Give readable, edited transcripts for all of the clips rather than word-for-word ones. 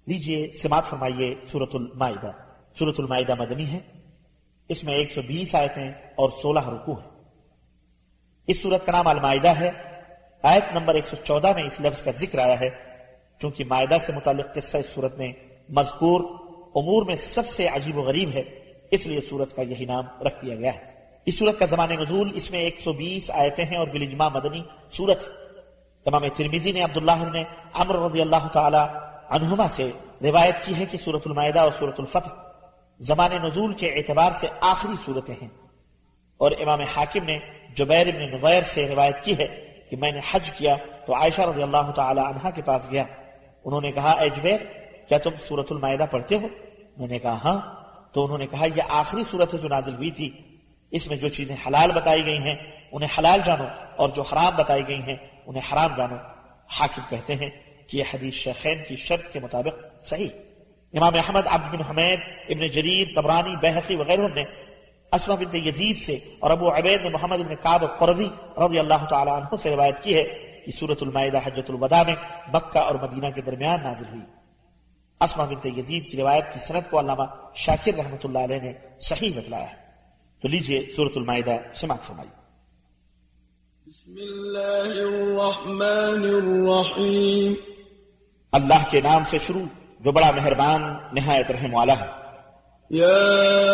لیجئے سماعت فرمائیے سورۃ المائدہ۔ سورۃ المائدہ مدنی ہے، اس میں 120 آیتیں اور 16 رکوع ہیں۔ اس سورت کا نام المائدہ ہے۔ آیت نمبر 114 میں اس لفظ کا ذکر آیا ہے، چونکہ مائدہ سے متعلق قصہ اس سورت میں مذکور امور میں سب سے عجیب و غریب ہے، اس لیے سورت کا یہی نام رکھ دیا گیا ہے۔ اس سورت کا زمان نزول، اس میں 120 آیتیں ہیں اور بالاجماع مدنی سورت ہے۔ امام ترمذی نے عبداللہ بن عمرو رضی اللہ تعالی عنہما سے روایت کی ہے کہ سورۃ المائدہ اور سورۃ الفتح زمان نزول کے اعتبار سے آخری سورتیں ہیں، اور امام حاکم نے جبیر بن نغیر سے روایت کی ہے کہ میں نے حج کیا تو عائشہ رضی اللہ تعالی عنہا کے پاس گیا، انہوں نے کہا اے جبیر کیا تم سورۃ المائدہ پڑھتے ہو؟ میں نے کہا ہاں، تو انہوں نے کہا یہ آخری سورت ہے جو نازل ہوئی تھی، اس میں جو چیزیں حلال بتائی گئی ہیں انہیں حلال جانو اور جو حرام بتائی گئی ہیں انہیں حرام جانو۔ حاکم کہتے ہیں کہ یہ حدیث شیخین کی شرط کے مطابق صحیح۔ امام احمد، عبد بن حمید، ابن جریر، طبرانی، بیہقی وغیرہ نے اسماء بنت یزید سے اور ابو عبید نے محمد بن کعب قرظی رضی اللہ تعالی عنہ سے روایت کی ہے کہ سورۃ المائدہ حجۃ الوداع میں مکہ اور مدینہ کے درمیان نازل ہوئی۔ اسماء بنت یزید کی روایت کی سند کو علامہ شاکر رحمۃ اللہ علیہ نے صحیح بتلایا ہے۔ تو لیجئے سورۃ المائدہ سماعت فرمائیے۔ بسم اللہ الرحمن الرحیم، اللہ کے نام سے شروع جو بڑا مہربان نہایت رحم والا ہے۔ یا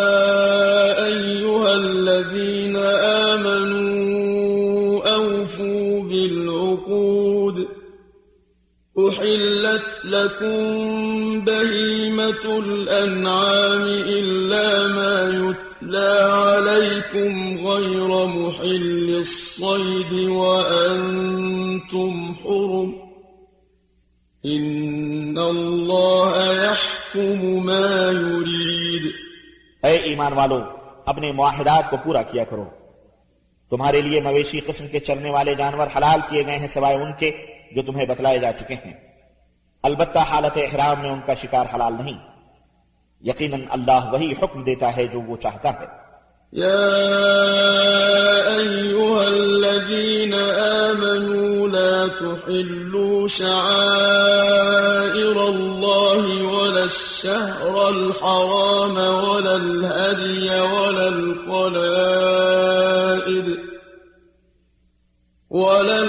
ایہا الذین آمنوا اوفوا بالعقود احلت لکم بہیمۃ الانعام الا ما يتلى عليكم غير محل الصيد وأنتم حرم إن الله يحكم ما يريد۔ اے ایمان والو، اپنے معاہدات کو پورا کیا کرو۔ تمہارے لیے مویشی قسم کے چرنے والے جانور حلال کیے گئے ہیں سوائے ان کے جو تمہیں بتلائے جا چکے ہیں، البتہ حالت احرام میں ان کا شکار حلال نہیں، یقیناً اللہ وہی حکم دیتا ہے جو وہ چاہتا ہے۔ یا ایہا الذین آمنوا لا تحلوا شعائر اللہ ولا الشہر الحرام ولا الہدی ولا القلائد ولا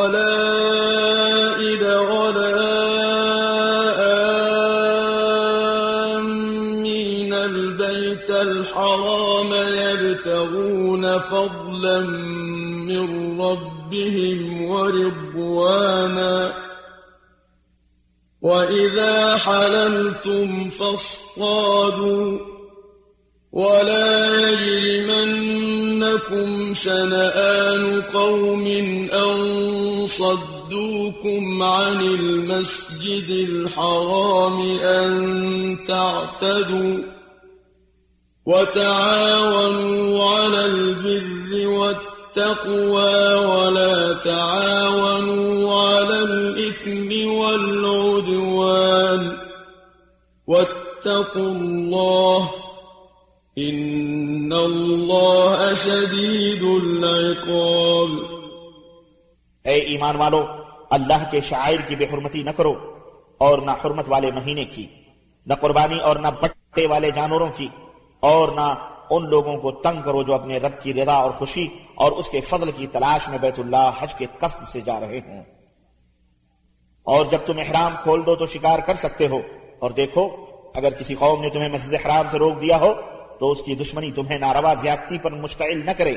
آمین البیت الحرام يبتغون فضلا من ربهم ورضوانا وإذا حللتم فاصطادوا ولا يجرمنكم شنآن قوم أن صدوكم عن المسجد الحرام أن تعتدوا وتعاونوا على البر والتقوى ولا تعاونوا على الإثم والعدوان واتقوا الله ان اللہ شدید العقاب۔ اے ایمان والو، اللہ کے شعائر کی بے حرمتی نہ کرو، اور نہ حرمت والے مہینے کی، نہ قربانی اور نہ بٹے والے جانوروں کی، اور نہ ان لوگوں کو تنگ کرو جو اپنے رب کی رضا اور خوشی اور اس کے فضل کی تلاش میں بیت اللہ حج کے قصد سے جا رہے ہوں۔ اور جب تم احرام کھول دو تو شکار کر سکتے ہو، اور دیکھو اگر کسی قوم نے تمہیں مسجد حرام سے روک دیا ہو تو اس کی دشمنی تمہیں ناروا زیادتی پر مشتعل نہ کرے۔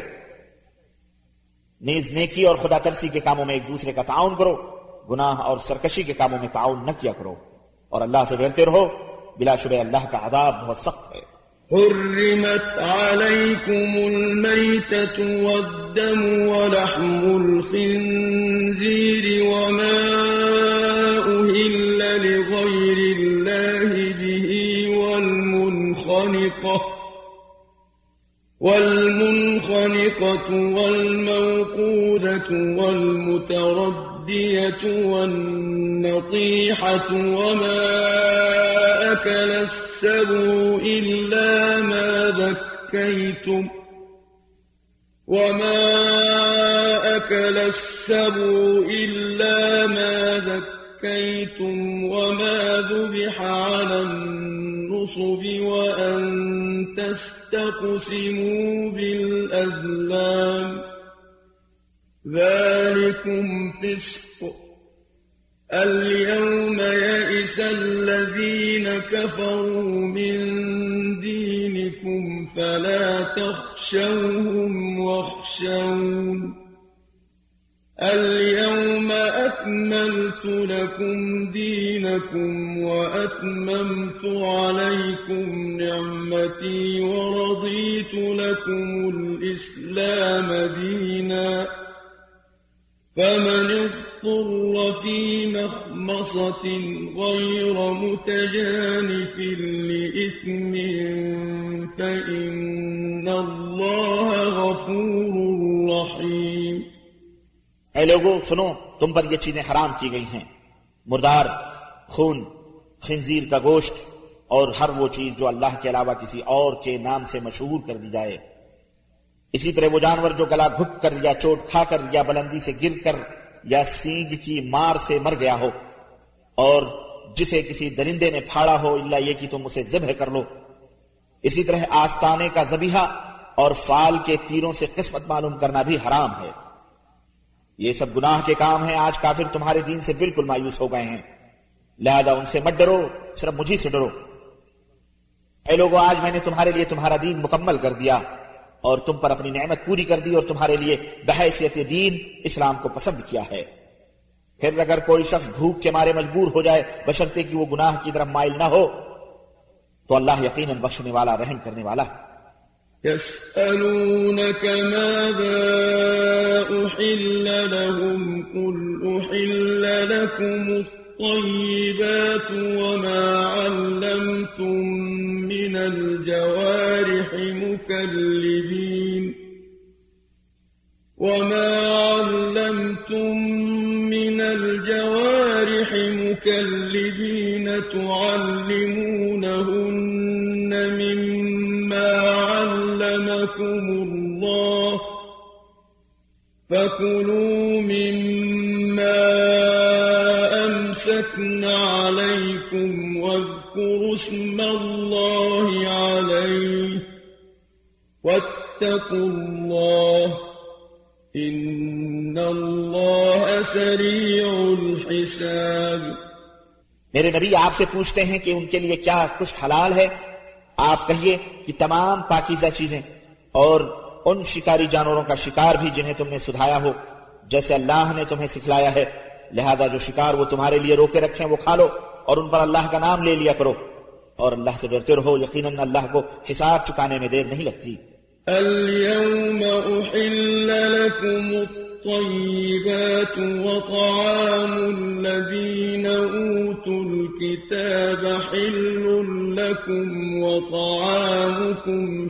نیز نیکی اور خدا ترسی کے کاموں میں ایک دوسرے کا تعاون کرو، گناہ اور سرکشی کے کاموں میں تعاون نہ کیا کرو، اور اللہ سے ڈرتے رہو، بلا شبہ اللہ کا عذاب بہت سخت ہے۔ حرمت عليكم الميتة والدم ولحم الخنزير وما أهل لغير الله به والمنخنقة والموقودة والمتردية والنطيحة وما أكل السبع إلا ما ذكيتم زكيتم وما ذبح على النصب وأن تستقسموا بالأزلام ذلكم فسق اليوم يئس الذين كفروا من دينكم فلا تخشوهم واخشون اليوم أكملت لكم دينكم وأتممت عليكم نعمتي ورضيت لكم الإسلام دينا فمن اضطر في مخمصة غير متجانف لإثم فإن الله غفور رحيم. اے لوگو سنو، تم پر یہ چیزیں حرام کی گئی ہیں: مردار، خون، خنزیر کا گوشت اور ہر وہ چیز جو اللہ کے علاوہ کسی اور کے نام سے مشہور کر دی جائے. اسی طرح وہ جانور جو گلا گھٹ کر یا چوٹ کھا کر یا بلندی سے گر کر یا سینگ کی مار سے مر گیا ہو اور جسے کسی درندے نے پھاڑا ہو الا یہ کہ تم اسے ذبح کر لو. اسی طرح آستانے کا ذبیحہ اور فال کے تیروں سے قسمت معلوم کرنا بھی حرام ہے. یہ سب گناہ کے کام ہیں. آج کافر تمہارے دین سے بالکل مایوس ہو گئے ہیں، لہذا ان سے مت ڈرو، صرف مجھے سے ڈرو. اے لوگو، آج میں نے تمہارے لیے تمہارا دین مکمل کر دیا اور تم پر اپنی نعمت پوری کر دی اور تمہارے لیے بحیثیت دین اسلام کو پسند کیا ہے. پھر اگر کوئی شخص بھوک کے مارے مجبور ہو جائے بشرطے کہ وہ گناہ کی طرف مائل نہ ہو تو اللہ یقیناً بخشنے والا، رحم کرنے والا ہے. يسألونك ماذا أحل لهم قل أحل لكم الطيبات وما علمتم من الجوارح مكلبين تعلمونهن مما علمكم الله فكلوا مما أمسكن عليكم واذكروا اسم الله عليه واتقوا الله إن الله سريع الحساب. میرے نبی آپ سے پوچھتے ہیں کہ ان کے لیے کیا کچھ حلال ہے. آپ کہیے کہ تمام پاکیزہ چیزیں اور ان شکاری جانوروں کا شکار بھی جنہیں تم نے سدھایا ہو جیسے اللہ نے تمہیں سکھلایا ہے. لہذا جو شکار وہ تمہارے لیے روکے رکھیں وہ کھا لو اور ان پر اللہ کا نام لے لیا کرو اور اللہ سے ڈرتے رہو، یقیناً اللہ کو حساب چکانے میں دیر نہیں لگتی. اليوم أحل لكم الطيبات وطعام الذين أوتوا الكتاب حل لكم وطعامكم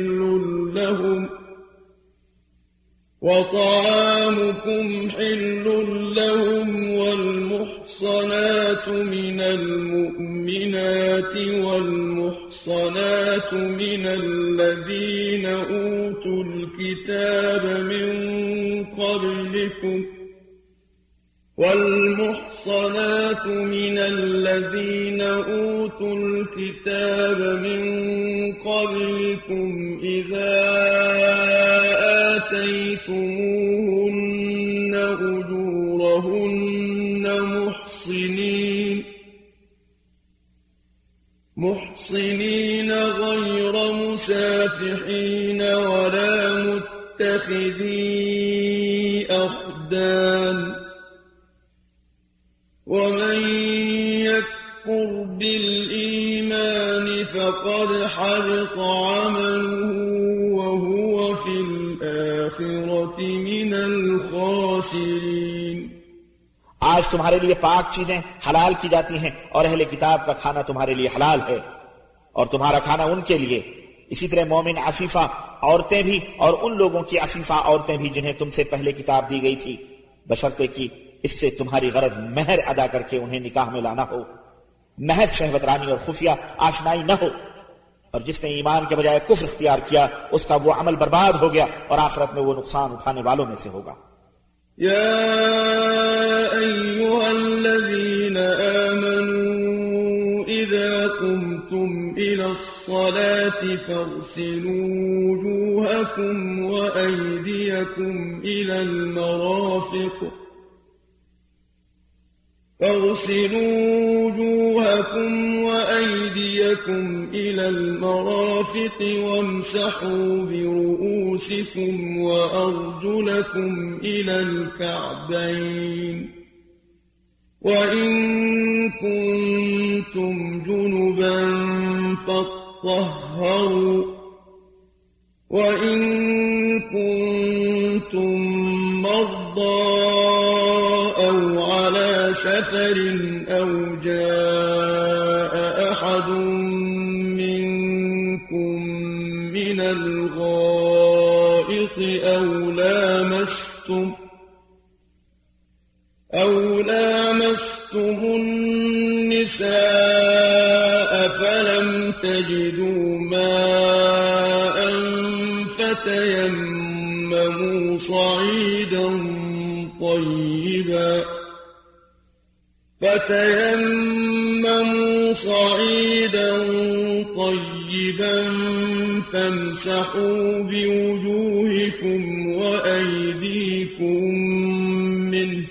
حل لهم والمحصنات من المؤمنات والمحصنات من الذين أوتوا الكتاب من قبلكم إذا آتيتموهن أجورهن محصنين غير مسافحين ولا متخذي أخدان ومن يكفر بالإيمان فقد حبط عمله وهو في الآخرة من الخاسرين. آج تمہارے لیے پاک چیزیں حلال کی جاتی ہیں اور اہل کتاب کا کھانا تمہارے لیے حلال ہے اور تمہارا کھانا ان کے لیے. اسی طرح مومن عفیفہ عورتیں بھی اور ان لوگوں کی عفیفہ عورتیں بھی جنہیں تم سے پہلے کتاب دی گئی تھی بشرطے کہ اس سے تمہاری غرض مہر ادا کر کے انہیں نکاح میں لانا ہو، محض شہوت رانی اور خفیہ آشنائی نہ ہو. اور جس نے ایمان کے بجائے کفر اختیار کیا اس کا وہ عمل برباد ہو گیا اور آخرت میں وہ نقصان اٹھانے والوں میں سے ہوگا. يا أيها الذين إلى الصلاة فاغسلوا وجوهكم وأيديكم إلى المرافق وامسحوا برؤوسكم وأرجلكم إلى الكعبين وإن كنتم جنبا فاطهروا وإن كنتم مرضى أو على سفر أو جاء أحد منكم من الغائط أو لامستم النساء فلم تجدوا ماء فتيمموا صعيدا طيبا فامسحوا بوجوهكم وأيديكم منه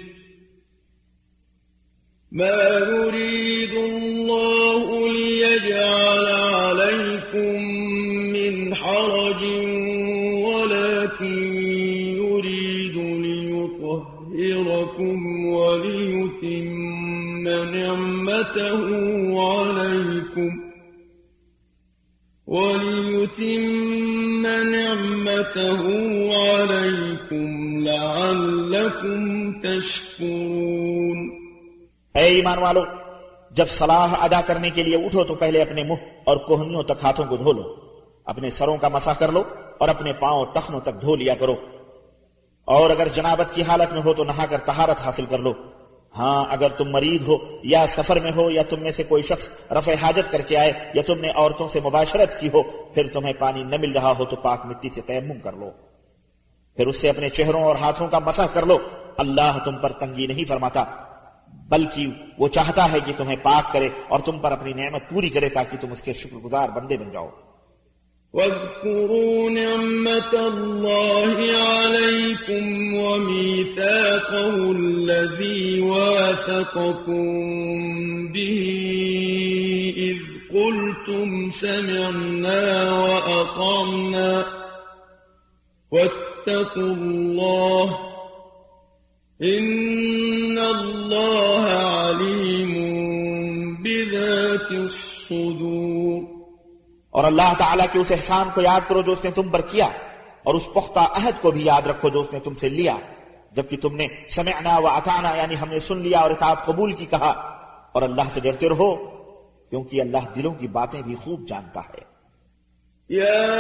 ما يريد الله ليجعل عليكم من حرج ولكن يريد ليطهركم وليتم نعمته عليكم لعلكم تشكرون۔ اے ایمان والو، جب صلاح ادا کرنے کے لیے اٹھو تو پہلے اپنے منہ اور کوہنیوں تک ہاتھوں کو دھو لو، اپنے سروں کا مسح کر لو اور اپنے پاؤں ٹخنوں تک دھو لیا کرو، اور اگر جنابت کی حالت میں ہو تو نہا کر طہارت حاصل کر لو۔ ہاں اگر تم مریض ہو یا سفر میں ہو یا تم میں سے کوئی شخص رفع حاجت کر کے آئے یا تم نے عورتوں سے مباشرت کی ہو، پھر تمہیں پانی نہ مل رہا ہو تو پاک مٹی سے تیمم کر لو، پھر اس سے اپنے چہروں اور ہاتھوں کا مسح کر لو۔ اللہ تم پر تنگی نہیں فرماتا، بلکہ وہ چاہتا ہے کہ تمہیں پاک کرے اور تم پر اپنی نعمت پوری کرے تاکہ تم اس کے شکر گزار بندے بن جاؤ۔ واذكروا نعمة الله عليكم وميثاقه الذي واثقكم به إذ قلتم سمعنا وأطعنا واتقوا الله إن الله عليم بذات الصدور۔ اور اللہ تعالیٰ کے اس احسان کو یاد کرو جو اس نے تم پر کیا، اور اس پختہ عہد کو بھی یاد رکھو جو اس نے تم سے لیا، جبکہ تم نے سمعنا و اطعنا یعنی ہم نے سن لیا اور اطاعت قبول کی کہا، اور اللہ سے ڈرتے رہو کیونکہ اللہ دلوں کی باتیں بھی خوب جانتا ہے۔ یا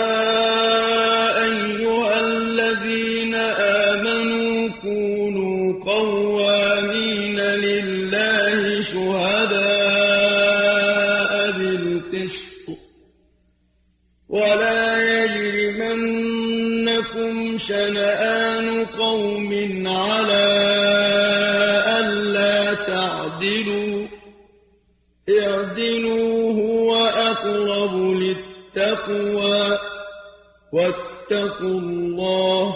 ایھا الذین آمنوا کونوا قوامین للہ شہداء بالقسط ولا يجرمنكم شنآن قوم على ألا تعدلوا اعدلوا هو أقرب للتقوى واتقوا الله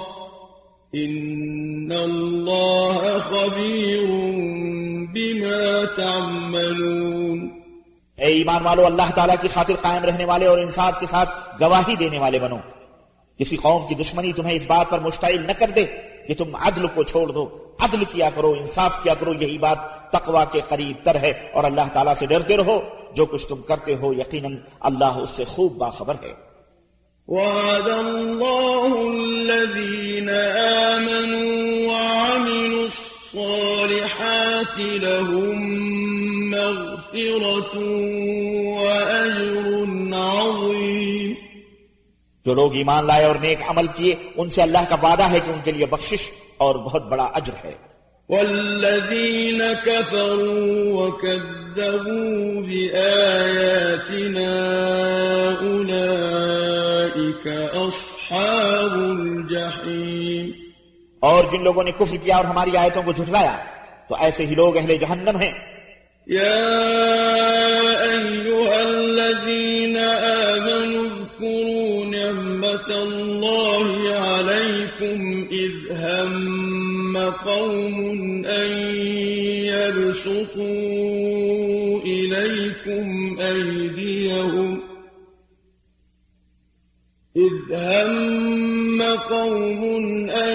إن الله خبير بما تعملون۔ اے ایمان والو، اللہ تعالیٰ کی خاطر قائم رہنے والے اور انصاف کے ساتھ گواہی دینے والے بنو۔ کسی قوم کی دشمنی تمہیں اس بات پر مشتعل نہ کر دے کہ تم عدل کو چھوڑ دو، عدل کیا کرو، انصاف کیا کرو، یہی بات تقوی کے قریب تر ہے، اور اللہ تعالیٰ سے ڈرتے رہو، جو کچھ تم کرتے ہو یقیناً اللہ اس سے خوب باخبر ہے۔ وعد الله الذين آمنوا وعملوا الصالحات لهم مغفرة وأجر عظيم۔ جو لوگ ایمان لائے اور نیک عمل کیے ان سے اللہ کا وعدہ ہے کہ ان کے لیے بخشش اور بہت بڑا اجر ہے۔ والذين كفروا وكذبوا بآياتنا أولئك أصحاب الجحيم۔ اور جن لوگوں نے کفر کیا اور ہماری آیتوں کو جھٹلایا تو ایسے ہی لوگ اہل جہنم ہیں۔ يا أيها الذين يبسطوا إليكم أيديهم إذ هم قوم أن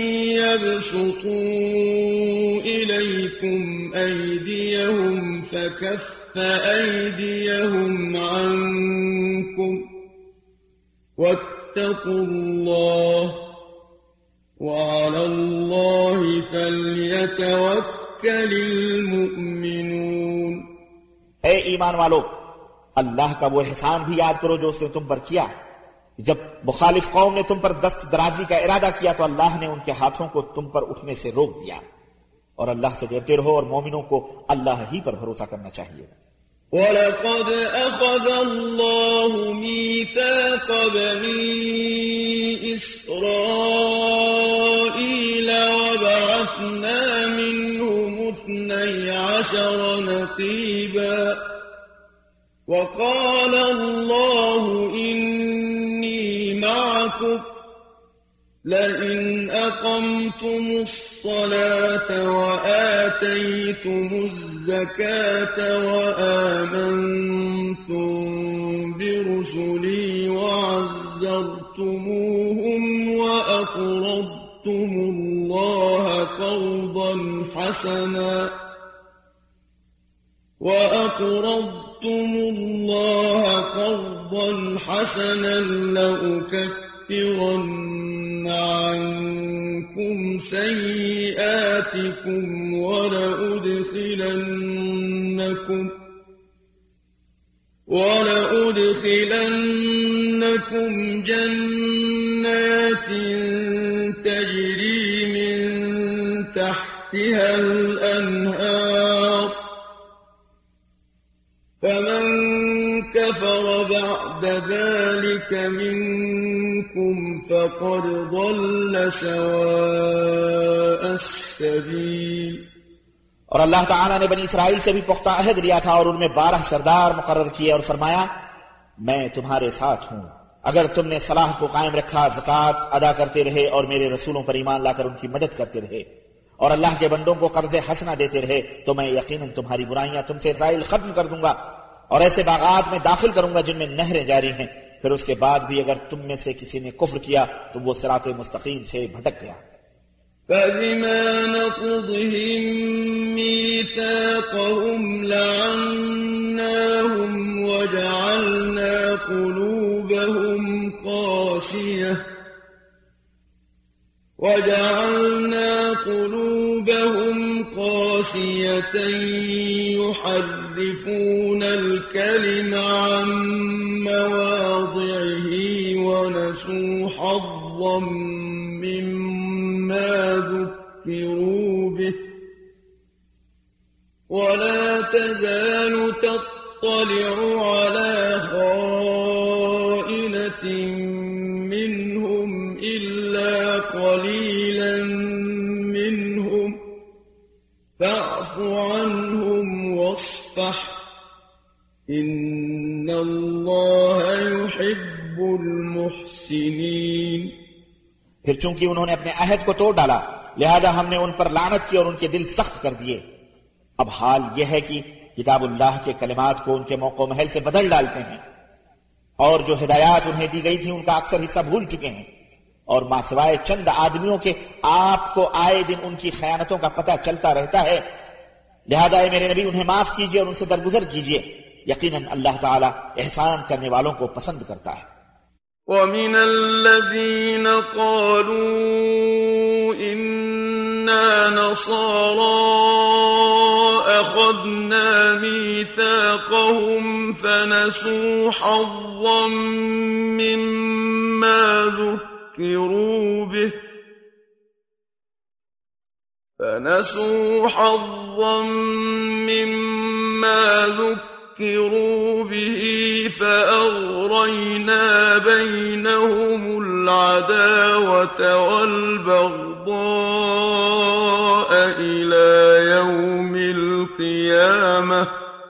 يبسطوا إليكم أيديهم فكف أيديهم عنكم واتقوا الله وعلى الله فليتوكل المؤمنون۔ اے ایمان والو، اللہ کا وہ احسان بھی یاد کرو جو اس نے تم پر کیا۔ جب مخالف قوم نے تم پر دست درازی کا ارادہ کیا تو اللہ نے ان کے ہاتھوں کو تم پر اٹھنے سے روک دیا، اور اللہ سے ڈرتے رہو اور مومنوں کو اللہ ہی پر بھروسہ کرنا چاہیے۔ وَلَقَدْ أَخَذَ اللَّهُ مِيثَاقَ بَنِي إِسْرَائِيلَ وَبَعَثْنَا مِنْهُمُ 12 نَقِيبًا وَقَالَ اللَّهُ إِنِّي مَعَكُمْ لئن أقمتم الصلاة وآتيتم الزكاة وآمنتم برسلي وعزرتموهم وأقرضتم الله قرضا حسنا لأكفرن عنكم سيئاتكم ولأدخلنكم جنات تجري من تحتها الأنهار فمن كفر بعد ذلك منكم فقد ضل سواء السبيل۔ اور اللہ تعالیٰ نے بنی اسرائیل سے بھی پختہ عہد لیا تھا اور ان میں 12 سردار مقرر کیے اور فرمایا میں تمہارے ساتھ ہوں اگر تم نے صلاح کو قائم رکھا، زکوٰۃ ادا کرتے رہے اور میرے رسولوں پر ایمان لا کر ان کی مدد کرتے رہے اور اللہ کے بندوں کو قرض حسنہ دیتے رہے تو میں یقیناً تمہاری برائیاں تم سے زائل ختم کر دوں گا اور ایسے باغات میں داخل کروں گا جن میں نہریں جاری ہیں۔ پھر اس کے بعد بھی اگر تم میں سے کسی نے کفر کیا تو وہ صراط مستقیم سے بھٹک گیا۔ فَبِمَا نَقْضِهِم مِّيثَاقَهُمْ لَعَنَّاهُمْ وَجَعَلْنَا قُلُوبَهُمْ قَاسِيَةً يُحَرِّفُونَ الْكَلِمَ عَن مَّوَاضِعِهِ وَنَسُوا حَظًّا مِّمَّا ذُكِّرُوا بِهِ وَلَا تَزَالُ تَطَّلِعُ عَلَى خَائِنَةٍ مِّنْهُمْ إِلَّا قَلِيلًا مِّنْهُمْ فَاعْفُ عَنْهُمْ وَاصْفَحْ إِنَّ اللَّهَ يُحِبُّ الْمُحْسِنِينَ۔ پھر چونکہ انہوں نے اپنے عہد کو توڑ ڈالا لہذا ہم نے ان پر لعنت کی اور ان کے دل سخت کر دیے۔ اب حال یہ ہے کہ کتاب اللہ کے کلمات کو ان کے موقع و محل سے بدل ڈالتے ہیں اور جو ہدایات انہیں دی گئی تھی ان کا اکثر حصہ بھول چکے ہیں، اور ماں سوائے چند آدمیوں کے آپ کو آئے دن ان کی خیانتوں کا پتہ چلتا رہتا ہے، لہذا اے میرے نبی انہیں معاف کیجئے اور ان سے درگزر کیجئے، یقیناً اللہ تعالی احسان کرنے والوں کو پسند کرتا ہے۔ وَمِنَ الَّذِينَ قَالُوا إِنَّا نَصَارَىٰ أَخَذْنَا مِيثَاقَهُمْ فَنَسُوا حَظًّا مِّمَّا ذُكِّرُوا بِهِ فَأَغْرَيْنَا بَيْنَهُمُ الْعَدَاوَةَ وَالْبَغْضَاءَ إِلَى يَوْمِ الْقِيَامَةِ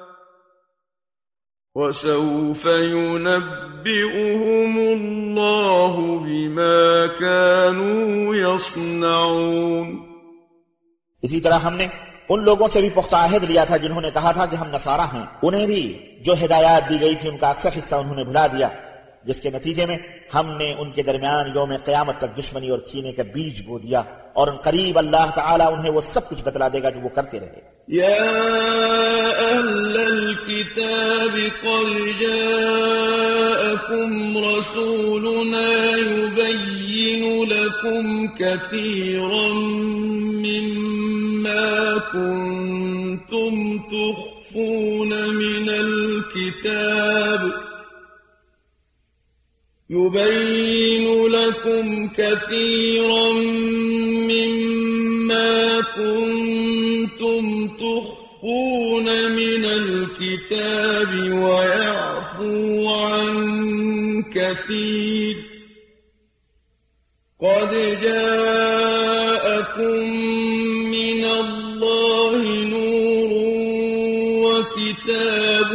وَسَوْفَ يُنَبِّئُهُمُ اللَّهُ بِمَا كَانُوا يَصْنَعُونَ۔ اسی طرح ہم نے ان لوگوں سے بھی پختہ عہد لیا تھا جنہوں نے کہا تھا کہ ہم نصارہ ہیں، انہیں بھی جو ہدایات دی گئی تھی ان کا اکثر حصہ انہوں نے بھلا دیا، جس کے نتیجے میں ہم نے ان کے درمیان یوم قیامت تک دشمنی اور کینے کا بیج بو دیا، اور ان قریب اللہ تعالیٰ انہیں وہ سب کچھ بتلا دے گا جو وہ کرتے رہے۔ يا أهل الكتاب قد جاءكم رسولنا يبين لكم كثيرا مما كنتم تخفون من الكتاب يبين لكم كثيرا مما كنتم تخفون من الكتاب ويعفو عن كثير قد جاءكم من الله نور وكتاب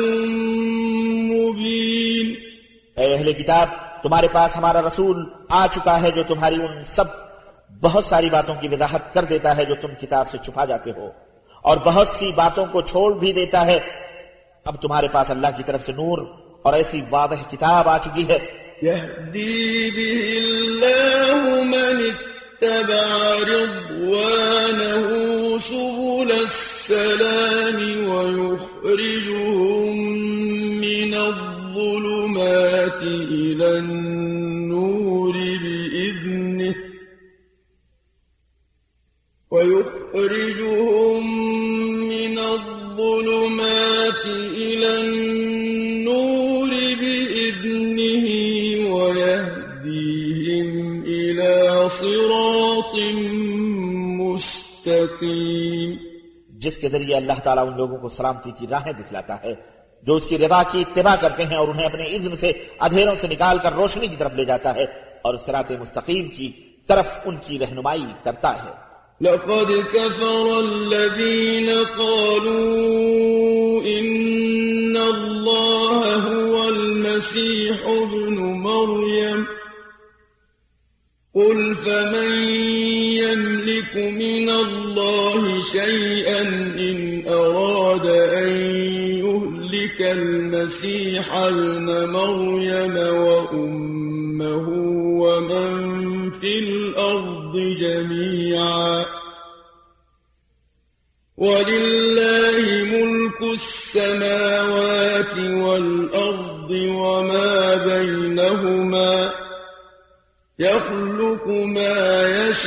مبين۔ اے اہل کتاب، تمہارے پاس ہمارا رسول آ چکا ہے جو تمہاری ان سب بہت ساری باتوں کی وضاحت کر دیتا ہے جو تم کتاب سے چھپا جاتے ہو، اور بہت سی باتوں کو چھوڑ بھی دیتا ہے۔ اب تمہارے پاس اللہ کی طرف سے نور اور ایسی واضح کتاب آ چکی ہے۔ يهدي به الله من اتبع رضوانه سبل السلام ويخرجهم من الظلمات إلى النور بإذنه ويهديهم إلى صراط مستقيم۔ جس کے ذریعے اللہ تعالیٰ ان لوگوں کو سلامتی کی راہیں دکھلاتا ہے جو اس کی رضا کی اتباع کرتے ہیں، اور انہیں اپنے اذن سے اندھیروں سے نکال کر روشنی کی طرف لے جاتا ہے اور صراط مستقیم کی طرف ان کی رہنمائی کرتا ہے۔ لقد كفر الذين قالوا إن الله هو المسيح ابن مريم قل فمن يملك من الله شيئا إن أراد أن يهلك المسيح ابن مريم وأمه ومن في الأرض جميعا ولله ملك السماوات والأرض وما بينهما يخلق ما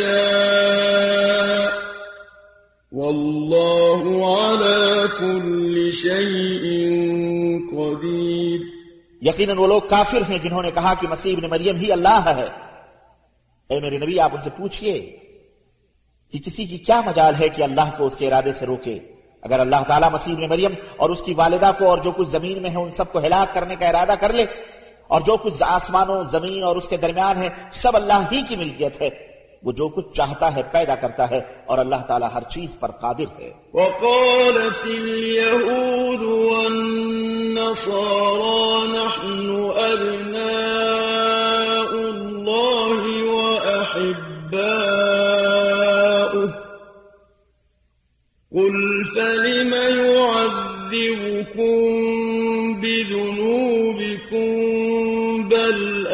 يشاء والله على كل شيء قدير۔ یقیناً وہ لوگ کافر ہیں جنہوں نے کہا کہ مسیح ابن مریم ہی اللہ ہے۔ اے میرے نبی، آپ ان سے پوچھئے کہ کسی کی کیا مجال ہے کہ اللہ کو اس کے ارادے سے روکے؟ اگر اللہ تعالیٰ مسیح ابن مریم اور اس کی والدہ کو اور جو کچھ زمین میں ہے ان سب کو ہلاک کرنے کا ارادہ کر لے، اور جو کچھ آسمانوں زمین اور اس کے درمیان ہے سب اللہ ہی کی ملکیت ہے، وہ جو کچھ چاہتا ہے پیدا کرتا ہے، اور اللہ تعالیٰ ہر چیز پر قادر ہے۔ وقالت اليهود والنصارى نحن أبناء الله وأحباؤه قل فلم يعذبكم بذنوبكم بل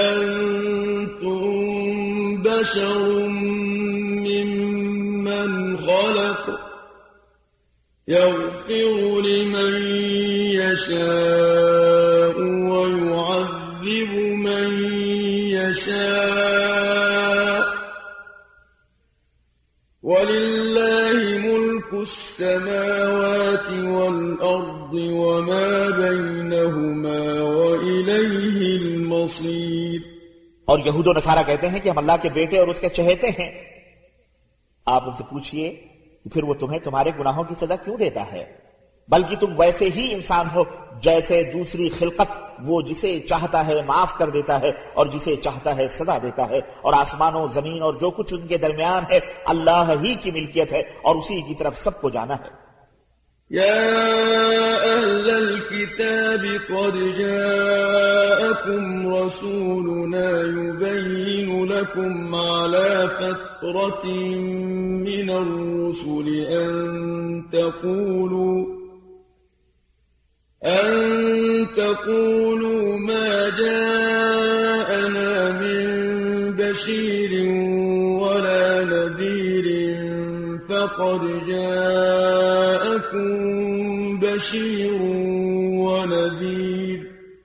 أنتم بشر ممن خلق يغفر لمن يشاء ويعذب من يشاء ولله ملك السماوات والأرض وما بينهما وإليه المصير۔ اور یہود و نصارہ کہتے ہیں کہ ہم اللہ کے بیٹے اور اس کے چہیتے ہیں۔ آپ ان سے پوچھئے کہ پھر وہ تمہیں تمہارے گناہوں کی سزا کیوں دیتا ہے؟ بلکہ تم ویسے ہی انسان ہو جیسے دوسری خلقت، وہ جسے چاہتا ہے معاف کر دیتا ہے اور جسے چاہتا ہے سزا دیتا ہے، اور آسمانوں زمین اور جو کچھ ان کے درمیان ہے اللہ ہی کی ملکیت ہے اور اسی کی طرف سب کو جانا ہے۔ يا أهل الكتاب قد جاءكم رسولنا يبين يبعثنكم على فترة من الرسل أن تقولوا ما جاءنا من بشير ولا نذير فقد جاءكم بشير ونذير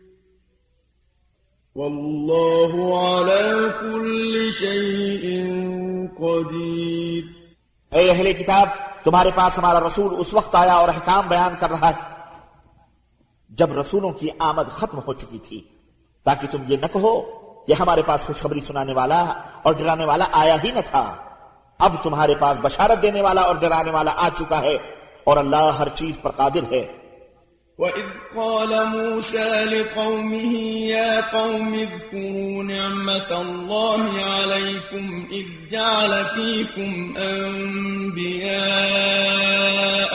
والله على كل شيء قدير۔ اے اہل کتاب، تمہارے پاس ہمارا رسول اس وقت آیا اور احکام بیان کر رہا ہے جب رسولوں کی آمد ختم ہو چکی تھی، تاکہ تم یہ نہ کہو کہ ہمارے پاس خوشخبری سنانے والا اور ڈرانے والا آیا ہی نہ تھا۔ اب تمہارے پاس بشارت دینے والا اور ڈرانے والا آ چکا ہے، اور اللہ ہر چیز پر قادر ہے۔ وَإِذْ قَالَ مُوسَى لِقَوْمِهِ يَا قَوْمِ اذْكُرُوا نِعْمَةَ اللَّهِ عَلَيْكُمْ إِذْ جَعَلَ فِيكُمْ أَنْبِيَاءَ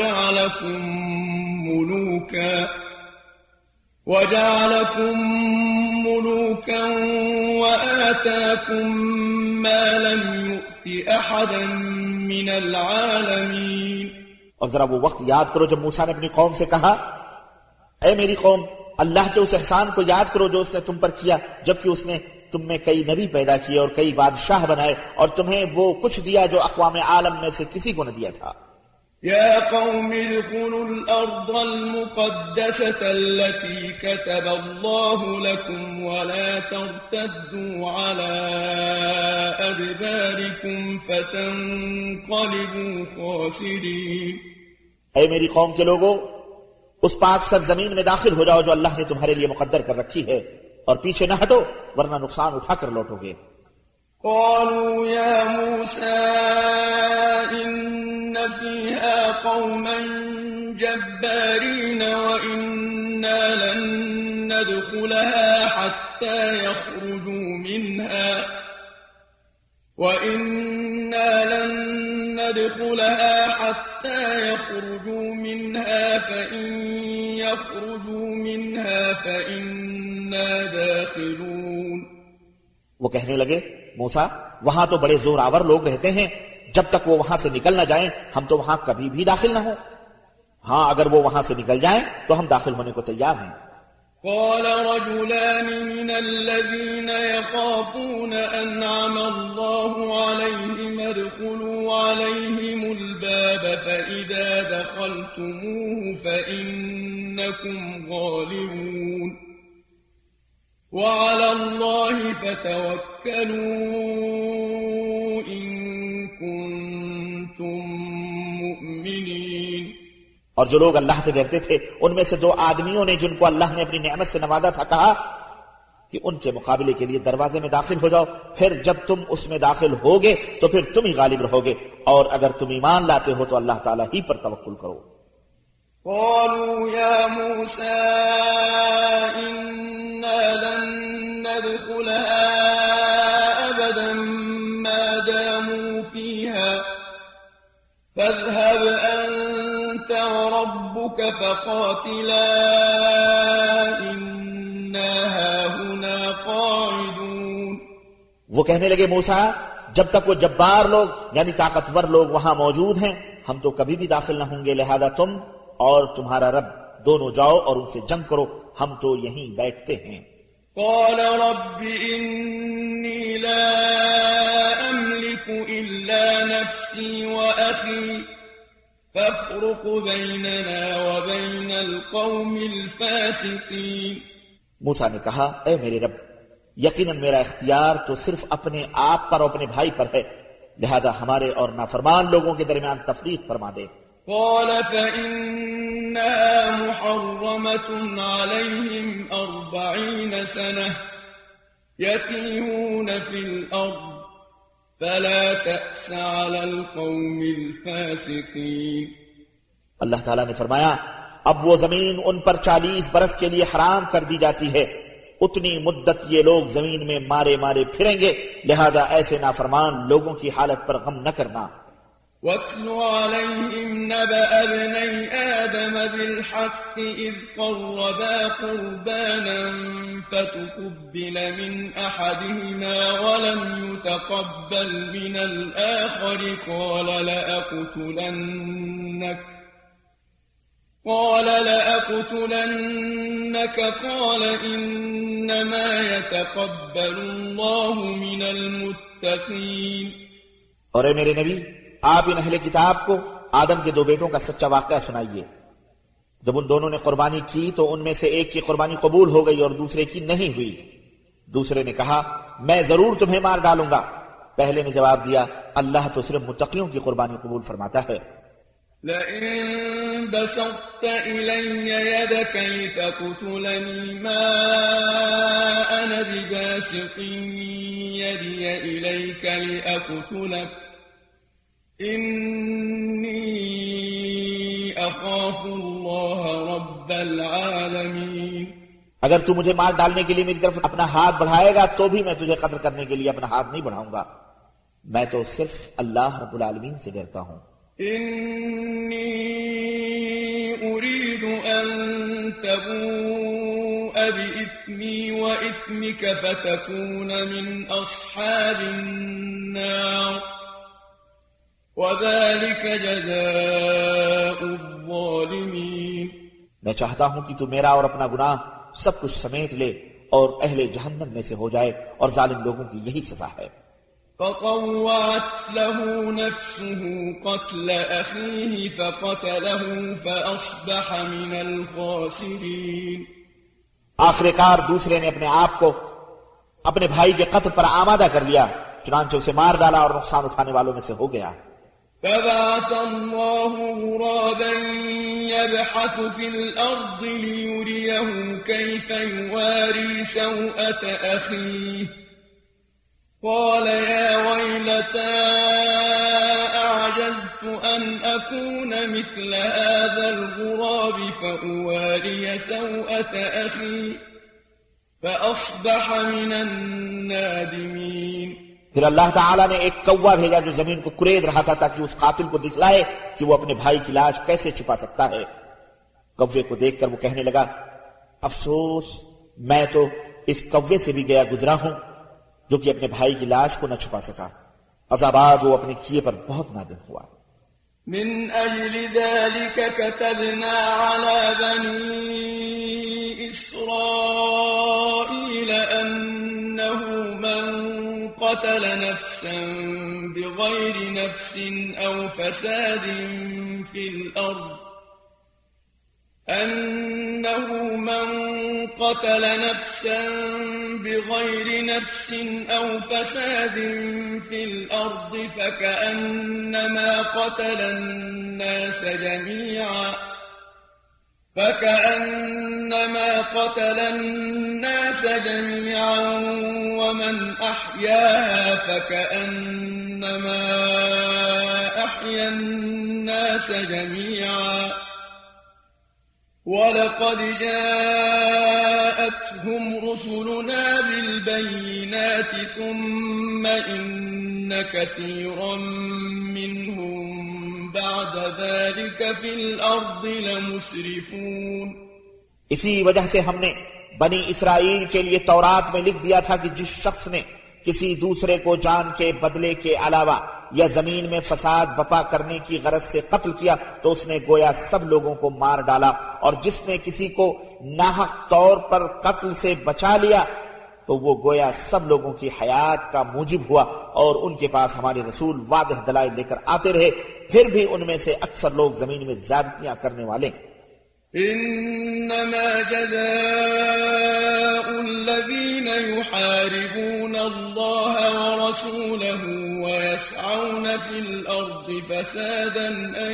وَجَعَلَكُمْ مُلُوكًا وَآتَاكُمْ مَا لَمْ يُؤْتِ أَحَدًا مِنَ الْعَالَمِينَ۔ اور ذرا وہ وقت یاد کرو جب موسیٰ نے اپنی قوم سے کہا، اے میری قوم، اللہ کے اس احسان کو یاد کرو جو اس نے تم پر کیا، جبکہ اس نے تم میں کئی نبی پیدا کیے اور کئی بادشاہ بنائے، اور تمہیں وہ کچھ دیا جو اقوام عالم میں سے کسی کو نہ دیا تھا۔ يا قوم ادخلوا الأرض المقدسة التي كتب الله لكم ولا ترتدوا على أدباركم فتنقلبوا خاسرين۔ اے میری قوم کے لوگو، اس پاک سرزمین میں داخل ہو جاؤ جو اللہ نے تمہارے لیے مقدر کر رکھی ہے، اور پیچھے نہ ہٹو ورنہ نقصان اٹھا کر لوٹو گے۔ قالوا يا موسى إن فيها قوما جبارين وإنا لن ندخلها حتى يخرجوا منها فإن يخرجوا منها فإنا داخلون۔ وہ کہنے لگے، موسیٰ، وہاں تو بڑے زور آور لوگ رہتے ہیں، جب تک وہ وہاں سے نکل نہ جائیں ہم تو وہاں کبھی بھی داخل نہ ہوں۔ ہاں، اگر وہ وہاں سے نکل جائیں تو ہم داخل ہونے کو تیار ہیں۔ قال رجلان من الذين يخافون أنعم الله عليهم ادخلوا عليهم الباب فإذا دخلتموه فإنكم غالبون وعلى الله فتوكلوا إن كنتم مؤمنين۔ اور جو لوگ اللہ سے ڈرتے تھے ان میں سے دو آدمیوں نے جن کو اللہ نے اپنی نعمت سے نوازا تھا کہا کہ ان کے مقابلے کے لیے دروازے میں داخل ہو جاؤ، پھر جب تم اس میں داخل ہوگے تو پھر تم ہی غالب رہو گے، اور اگر تم ایمان لاتے ہو تو اللہ تعالیٰ ہی پر توکل کرو۔ قالوا يا موسى إنا لن ندخلها أبدا ما داموا فيها فاذهب أنت وربك فقاتلا إنا هاهنا قاعدون۔ وہ کہنے لگے، موسیٰ، جب تک وہ جبار لوگ یعنی طاقتور لوگ وہاں موجود ہیں ہم تو کبھی بھی داخل نہ ہوں گے، لہذا تم اور تمہارا رب دونوں جاؤ اور ان سے جنگ کرو، ہم تو یہیں بیٹھتے ہیں۔ قال رب إني لا أملك إلا نفسي وأخي فافرق بيننا وبين القوم الفاسقين۔ موسیٰ نے کہا، اے میرے رب، یقیناً میرا اختیار تو صرف اپنے آپ پر اور اپنے بھائی پر ہے، لہذا ہمارے اور نافرمان لوگوں کے درمیان تفریق فرما دے۔ قال فإنها محرمة عليهم 40 سنة يتيهون في الأرض فلا تأس على القوم الفاسقين۔ اللہ تعالیٰ نے فرمایا، اب وہ زمین ان پر 40 برس کے لیے حرام کر دی جاتی ہے، اتنی مدت یہ لوگ زمین میں مارے مارے پھریں گے، لہذا ایسے نافرمان لوگوں کی حالت پر غم نہ کرنا۔ واتل عليهم نبأ ابني آدم بالحق إذ قربا قربانا فتقبل من أحدهما ولم يتقبل من الآخر قال لأقتلنك قال إنما يتقبل الله من المتقين. اور اے میرے نبی، آپ ان اہل کتاب کو آدم کے 2 بیٹوں کا سچا واقعہ سنائیے. جب ان دونوں نے قربانی کی تو ان میں سے ایک کی قربانی قبول ہو گئی اور دوسرے کی نہیں ہوئی. دوسرے نے کہا میں ضرور تمہیں مار ڈالوں گا. پہلے نے جواب دیا اللہ تو صرف متقیوں کی قربانی قبول فرماتا ہے. لئن بسطت إلي يدك لتقتلني ما أنا بباسط يدي إليك لأقتلك إني أخاف الله رب العالمين. اگر تو مجھے مار ڈالنے کے لیے میری طرف اپنا ہاتھ بڑھائے گا تو بھی میں تجھے قتل کرنے کے لیے اپنا ہاتھ نہیں بڑھاؤں گا. میں تو صرف اللہ رب العالمین سے ڈرتا ہوں. إني أريد أن تبوء بإثمي وإثمك فتكون من أصحاب النار وذلك جزاء الظالمين. میں چاہتا ہوں کہ تو میرا اور اپنا گناہ سب کچھ سمیٹ لے اور اہل جہنم میں سے ہو جائے، اور ظالم لوگوں کی یہی سزا ہے. فطوعت له نفسه قتل أخيه فقتله فأصبح من الخاسرين. آخر کار دوسرے نے اپنے آپ کو اپنے بھائی کے قتل پر آمادہ کر لیا، چنانچہ اسے مار ڈالا اور نقصان اٹھانے والوں میں سے ہو گیا. فبعث الله غرابا يبحث في الأرض ليريه كيف يواري سوءة أخيه قال يا ويلتى أعجزت أن أكون مثل هذا الغراب فأواري سوءة أخي فأصبح من النادمين. پھر اللہ تعالیٰ نے ایک کوا بھیجا جو زمین کو کرید رہا تھا تاکہ اس قاتل کو دکھلائے کہ وہ اپنے بھائی کی لاش کیسے چھپا سکتا ہے. کوے کو دیکھ کر وہ کہنے لگا افسوس میں تو اس کوے سے بھی گیا گزرا ہوں جو کہ اپنے بھائی کی لاش کو نہ چھپا سکا. عذاب بعد وہ اپنے کیے پر بہت نادم ہوا. من أجل ذلك كتبنا على بني إسرائيل أنه من قتل نفسا بغير نفس أو فساد في الأرض أنه من قتل نفسا بغير نفس أو فساد في الأرض فكأنما قتل الناس جميعا ومن أحياها فكأنما أحيا الناس جميعا ولقد جاءتهم رسلنا بالبينات ثم إن كثيرا منهم بعد ذلك في الأرض لمسرفون. اسی وجہ سے ہم نے بنی اسرائیل کے لیے تورات میں لکھ دیا تھا کہ جس شخص نے کسی دوسرے کو جان کے بدلے کے علاوہ یا زمین میں فساد بپا کرنے کی غرض سے قتل کیا تو اس نے گویا سب لوگوں کو مار ڈالا، اور جس نے کسی کو ناحق طور پر قتل سے بچا لیا تو وہ گویا سب لوگوں کی حیات کا موجب ہوا، اور ان کے پاس ہمارے رسول واضح دلائل لے کر آتے رہے، پھر بھی ان میں سے اکثر لوگ زمین میں زیادتیاں کرنے والے. إنما جزاء الذين يحاربون الله ورسوله ويسعون في الأرض فسادا أن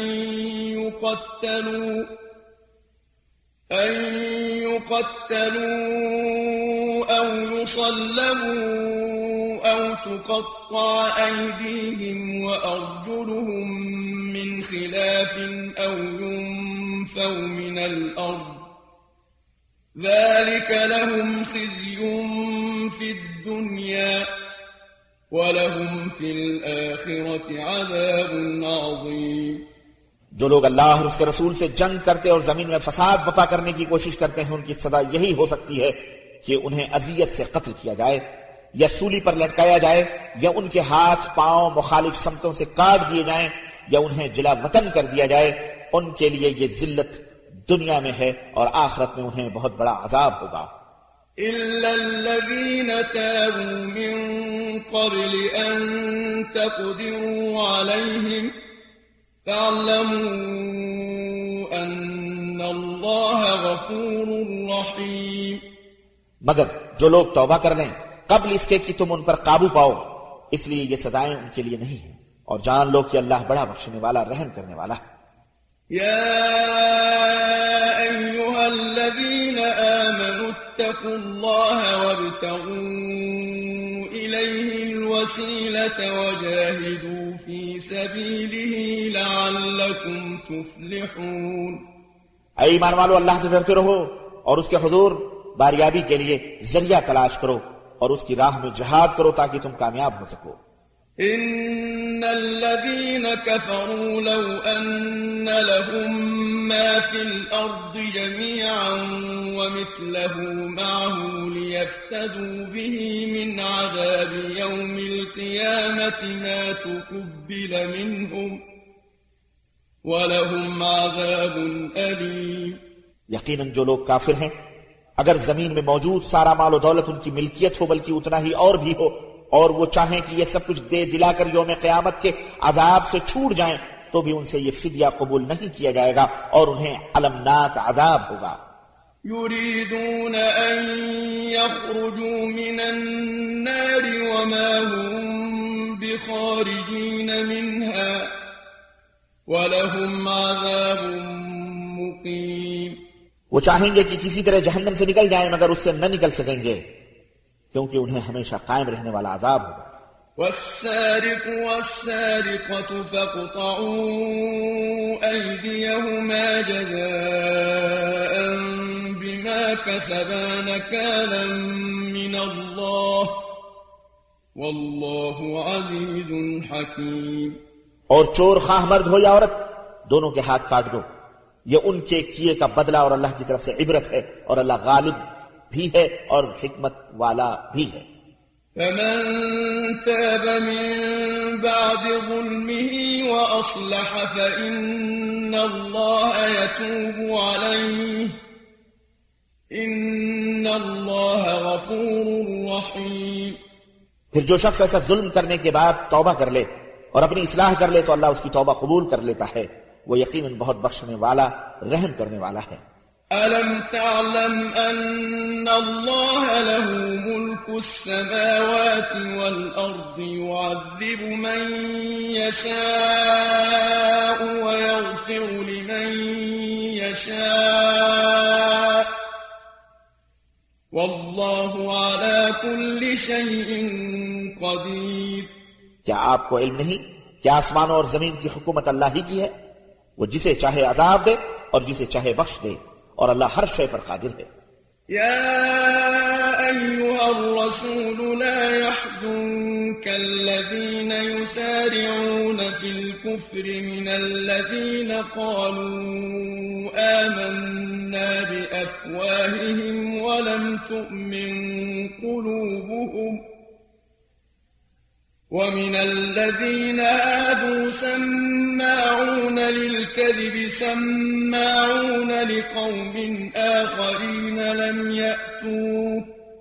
يقتلوا أو يصلبوا أو تقطع أيديهم وأرجلهم من خلاف أو ينفوا من الأرض ذلك لهم خزي في الدنيا وَلَهُمْ فِي الْآخِرَةِ عَذَابٌ عَظِيمٌ جو لوگ اللہ اور اس کے رسول سے جنگ کرتے اور زمین میں فساد بپا کرنے کی کوشش کرتے ہیں ان کی سزا یہی ہو سکتی ہے کہ انہیں اذیت سے قتل کیا جائے یا سولی پر لٹکایا جائے یا ان کے ہاتھ پاؤں مخالف سمتوں سے کاٹ دیے جائیں یا انہیں جلا وطن کر دیا جائے. ان کے لیے یہ ذلت دنیا میں ہے اور آخرت میں انہیں بہت بڑا عذاب ہوگا. إِلَّا الَّذِينَ تَابُوا مِن قَبْلِ أَن تَقْدِرُوا عَلَيْهِمْ فَاعْلَمُوا أَنَّ اللَّهَ غَفُورٌ رَحِيمٌ مگر جو لوگ توبہ کر لیں قبل اس کے کہ تم ان پر قابو پاؤ، اس لیے یہ سزائیں ان کے لیے نہیں ہیں، اور جان لو کہ اللہ بڑا بخشنے والا رحم کرنے والا ہے. يا أيها الذين آمنوا اتقوا الله وابتغوا إليه الوسيلة وجاهدوا في سبيله لعلكم تفلحون. اے ایمان والو، اللہ سے ڈرتے رہو اور اس کے حضور باریابی کے لیے ذریعہ تلاش کرو اور اس کی راہ میں جہاد کرو تاکہ تم کامیاب ہو سکو. إن الذين كفروا لو أن لهم ما في الأرض جميعا ومثله معه ليفتدوا به من عذاب يوم القيامة ما تقبل منهم ولهم عذاب أليم. یقیناً جو لوگ کافر ہیں اگر زمین میں موجود سارا مال و دولت ان کی ملکیت ہو بلکہ اتنا ہی اور بھی ہو اور وہ چاہیں کہ یہ سب کچھ دے دلا کر یوم قیامت کے عذاب سے چھوٹ جائیں تو بھی ان سے یہ فدیہ قبول نہیں کیا جائے گا اور انہیں المناک عذاب ہوگا. يريدون أن يخرجوا من النار وما هم بخارجين منها ولهم عذاب مقيم. وہ چاہیں گے کہ کسی طرح جہنم سے نکل جائیں مگر اس سے نہ نکل سکیں گے کیونکہ انہیں ہمیشہ قائم رہنے والا عذاب ہوگا. والسارق والسارقة فاقطعوا أيديهما جزاء بما كسبا نكالا من الله والله عزيز حكيم. اور چور خواہ مرد ہو یا عورت دونوں کے ہاتھ کاٹ دو، یہ ان کے کیے کا بدلہ اور اللہ کی طرف سے عبرت ہے اور اللہ غالب بھی ہے اور حکمت والا بھی ہے. فمن تاب من بعد ظلمه وأصلح فإن الله يتوب عليه إن الله غفور رحيم. پھر جو شخص ایسا ظلم کرنے کے بعد توبہ کر لے اور اپنی اصلاح کر لے تو اللہ اس کی توبہ قبول کر لیتا ہے، وہ یقیناً بہت بخشنے والا رحم کرنے والا ہے. ألم تعلم أن الله له ملك السماوات والأرض يعذب من يشاء ويغفر لمن يشاء والله على كل شيء قدير. کیا آپ کو علم نہیں کہ آسمانوں اور زمین کی حکومت اللہ ہی کی ہے؟ وہ جسے چاہے عذاب دے اور جسے چاہے بخش دے اور اللہ ہر شے پر قادر ہے. يا أيها الرسول لا يحزنك الذين يسارعون في الكفر من الذين قالوا آمنا بأفواههم ولم تؤمن قلوبهم ومن الذين هادوا سماعون للكذب سماعون لقوم آخرين لم يأتوك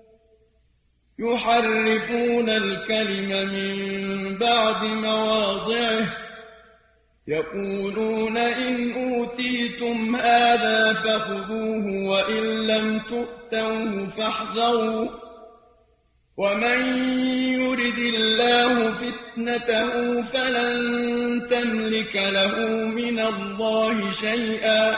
يحرفون الكلم من بعد مواضعه يقولون إن أوتيتم هذا فخذوه وإن لم تؤتوه فاحذروا ومن يرد الله فتنته فلن تملك له من الله شيئا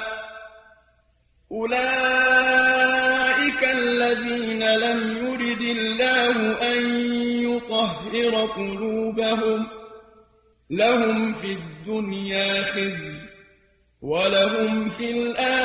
أولئك الذين لم يرد الله أن يطهر قلوبهم لهم في الدنيا خزي ولهم في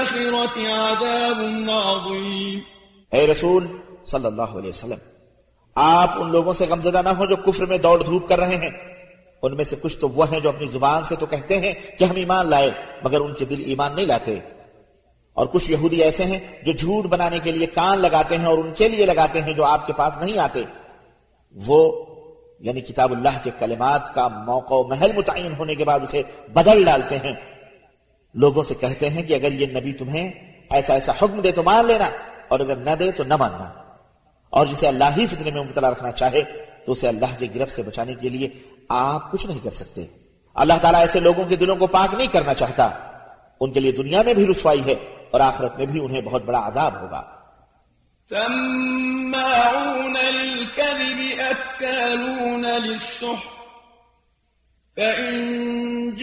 الآخرة عذاب عظيم. اے رسول صلی اللہ علیہ وسلم، آپ ان لوگوں سے غمزدہ نہ ہو جو کفر میں دوڑ دھوپ کر رہے ہیں. ان میں سے کچھ تو وہ ہیں جو اپنی زبان سے تو کہتے ہیں کہ ہم ایمان لائے، مگر ان کے دل ایمان نہیں لاتے. اور کچھ یہودی ایسے ہیں جو جھوٹ بنانے کے لیے کان لگاتے ہیں اور ان کے لیے لگاتے ہیں جو آپ کے پاس نہیں آتے. وہ یعنی کتاب اللہ کے کلمات کا موقع و محل متعین ہونے کے بعد اسے بدل ڈالتے ہیں. لوگوں سے کہتے ہیں کہ اگر یہ نبی تمہیں ایسا ایسا حکم دے تو مان لینا، اور اگر نہ دے تو نہ ماننا. اور جسے اللہ ہی فتنے میں مبتلا رکھنا چاہے تو اسے اللہ کی گرفت سے بچانے کے لیے آپ کچھ نہیں کر سکتے. اللہ تعالیٰ ایسے لوگوں کے دلوں کو پاک نہیں کرنا چاہتا. ان کے لیے دنیا میں بھی رسوائی ہے اور آخرت میں بھی انہیں بہت بڑا عذاب ہوگا. سماعون للكذب أكالون للسحت فإن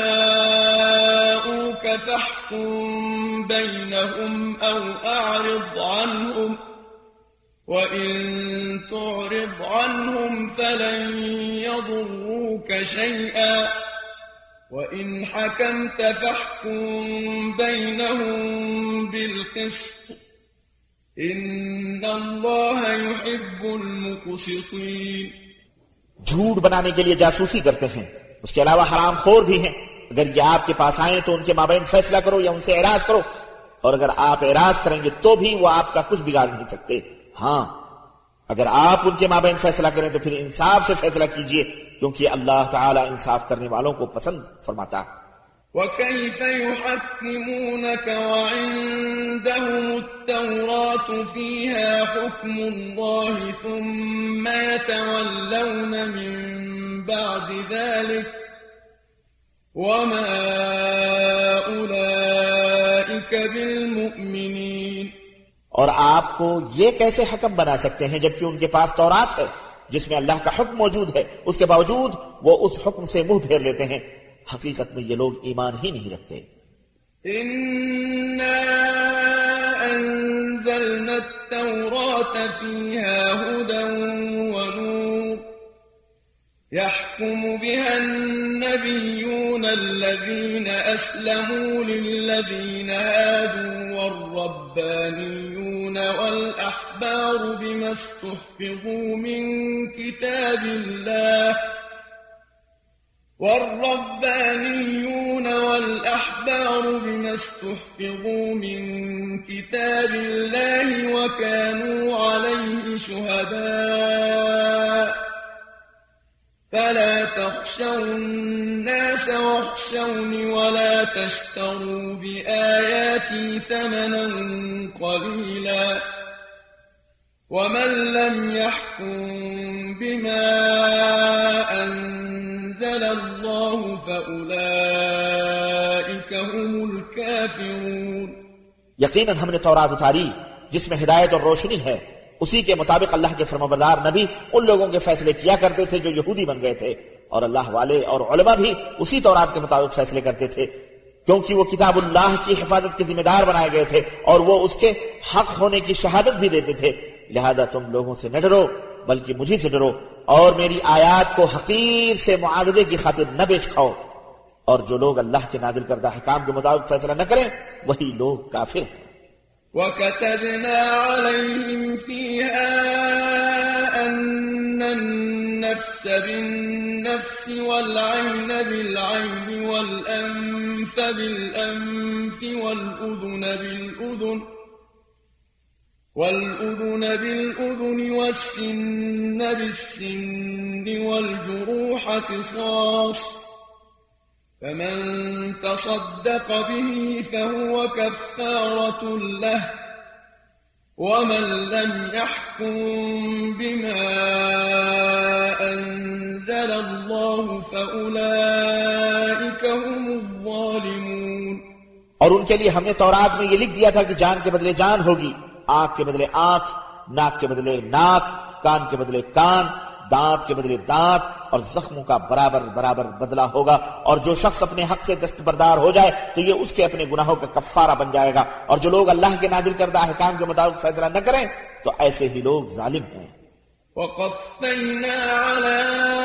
جاءوك فاحكم بينهم أو أعرض عنهم وإن تعرض عنهم فلن يضروك شيئا وإن حكمت فاحكم بينهم بالقسط إن الله يحب المقسطين. جھوٹ بنانے کے لیے جاسوسی کرتے ہیں، اس کے علاوہ حرام خور بھی ہیں. اگر یہ آپ کے پاس آئیں تو ان کے مابین فیصلہ کرو یا ان سے اعراض کرو، اور اگر آپ اعراض کریں گے تو بھی وہ آپ کا کچھ بگاڑ نہیں سکتے. ہاں اگر آپ ان کے مابین فیصلہ کریں تو پھر انصاف سے فیصلہ کیجئے، کیونکہ اللہ تعالی انصاف کرنے والوں کو پسند فرماتا. وَكَيْفَ يُحَكِّمُونَكَ وَعِندَهُمُ التَّوْرَاةُ فِيهَا حُكْمُ اللَّهِ ثُمَّ يَتَوَلَّوْنَ مِن بَعْدِ ذَلِكَ وَمَا أُولَئِكَ بِالْمُؤْمِنِينَ. اور آپ کو یہ کیسے حکم بنا سکتے ہیں جبکہ ان کے پاس تورات ہے جس میں اللہ کا حکم موجود ہے، اس کے باوجود وہ اس حکم سے منہ پھیر لیتے ہیں. حقیقت میں یہ لوگ ایمان ہی نہیں رکھتے. إِنَّا أَنزَلْنَا التَّوْرَاةَ فِيهَا هُدًى وَنُورٌ يَحْكُمُ بِهَا النَّبِيُّونَ الَّذِينَ أَسْلَمُوا لِلَّذِينَ هَادُوا وَالرَّبَّانِيُّونَ وَالْأَحْبَارُ بِمَا اسْتُحْفِظُوا مِن كِتَابِ اللَّهِ وكانوا عليه شهداء فلا تخشوا الناس واخشوني ولا تشتروا بآياتي ثمنا قليلا ومن لم يحكم بما أنزل الله فأولئك هم الكافرون. یقیناً ہم نے تورات اتاری جس میں ہدایت اور روشنی ہے، اسی کے مطابق اللہ کے فرمانبردار نبی ان لوگوں کے فیصلے کیا کرتے تھے جو یہودی بن گئے تھے، اور اللہ والے اور علماء بھی اسی تورات کے مطابق فیصلے کرتے تھے، کیونکہ وہ کتاب اللہ کی حفاظت کے ذمہ دار بنائے گئے تھے اور وہ اس کے حق ہونے کی شہادت بھی دیتے تھے. لہذا تم لوگوں سے نہ ڈرو بلکہ مجھے سے ڈرو، اور میری آیات کو حقیر سے معاوضے کی خاطر نہ بیچ کھاؤ. اور جو لوگ اللہ کے نازل کردہ احکام کے مطابق فیصلہ نہ کریں وہی لوگ کافر ہیں. وَكَتَبْنَا عَلَيْهِمْ فِيهَا أَنَّ النَّفْسَ بِالنَّفْسِ وَالْعَيْنَ بِالْعَيْنِ وَالْأَنفَ بِالْأَنفِ وَالْأُذُنَ بِالْأُذُنِ وَالسِّنَّ بِالسِّنِّ وَالْجُرُوحَ قِصَاصٌ فمن تصدق به فهو كفارة له ومن لم يحكم بما أنزل الله فأولئك هم الظالمون. اور ان کے لیے ہم نے تورات میں یہ لکھ دیا تھا کہ جان کے بدلے جان ہوگی، آنکھ کے بدلے آنکھ، ناک کے بدلے ناک، کان کے بدلے کان، دانت کے بدلے دانت، اور زخموں کا برابر برابر بدلہ ہوگا. اور جو شخص اپنے حق سے دستبردار ہو جائے تو یہ اس کے اپنے گناہوں کا کفارہ بن جائے گا. اور جو لوگ اللہ کے نازل کردہ احکام کے مطابق فیصلہ نہ کریں تو ایسے ہی لوگ ظالم ہیں. وَقَفَّيْنَا عَلَىٰ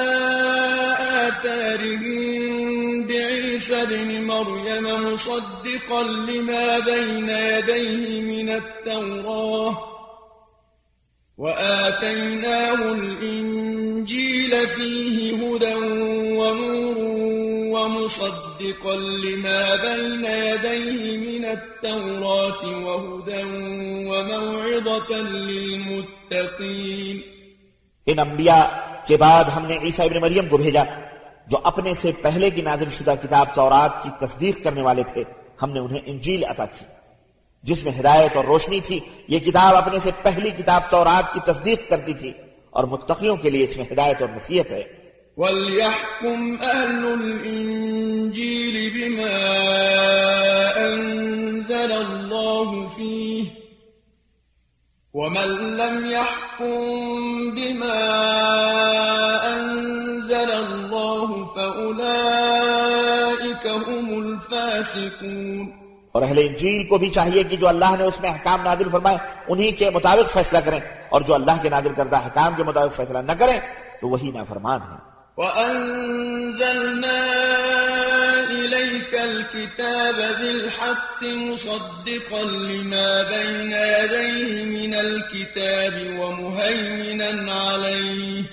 آثَارِهِم بِعِيسَى ابْنِ مَرْيَمَ مُصَدِّقًا لِمَا بَيْنَ يَدَيْهِ مِنَ التَّوْرَاةِ وآتيناه الإنجيل فيه هدى ونور ومصدقا لما بين يديه من التوراة وهدى وموعظة للمتقين. ان انبیاء کے بعد ہم نے عیسیٰ ابن مریم کو بھیجا جو اپنے سے پہلے کی نازل شدہ کتاب تورات کی تصدیق کرنے والے تھے. ہم نے انہیں انجیل عطا کی جس میں ہدایت اور روشنی تھی. یہ کتاب اپنے سے پہلی کتاب تورات کی تصدیق کرتی تھی اور متقیوں کے لیے اس میں ہدایت اور نصیحت ہے. وَلْيَحْكُمْ أَهْلُ الْإِنجِيلِ بِمَا أَنزَلَ اللَّهُ فِيهِ وَمَنْ لَمْ يَحْكُمْ بِمَا أَنزَلَ اللَّهُ فَأُولَئِكَ هُمُ الْفَاسِقُونَ. اور اہل انجیل کو بھی چاہیے کہ جو اللہ نے اس میں احکام نازل فرمائے انہی کے مطابق فیصلہ کریں، اور جو اللہ کے نازل کردہ احکام کے مطابق فیصلہ نہ کریں تو وہی نافرمان ہیں. وَأَنزَلْنَا إِلَيْكَ الْكِتَابَ بِالْحَقِّ مُصَدِّقًا لِمَا بَيْنَ يَدَيْهِ مِنَ الْكِتَابِ وَمُهَيْمِنًا عَلَيْهِ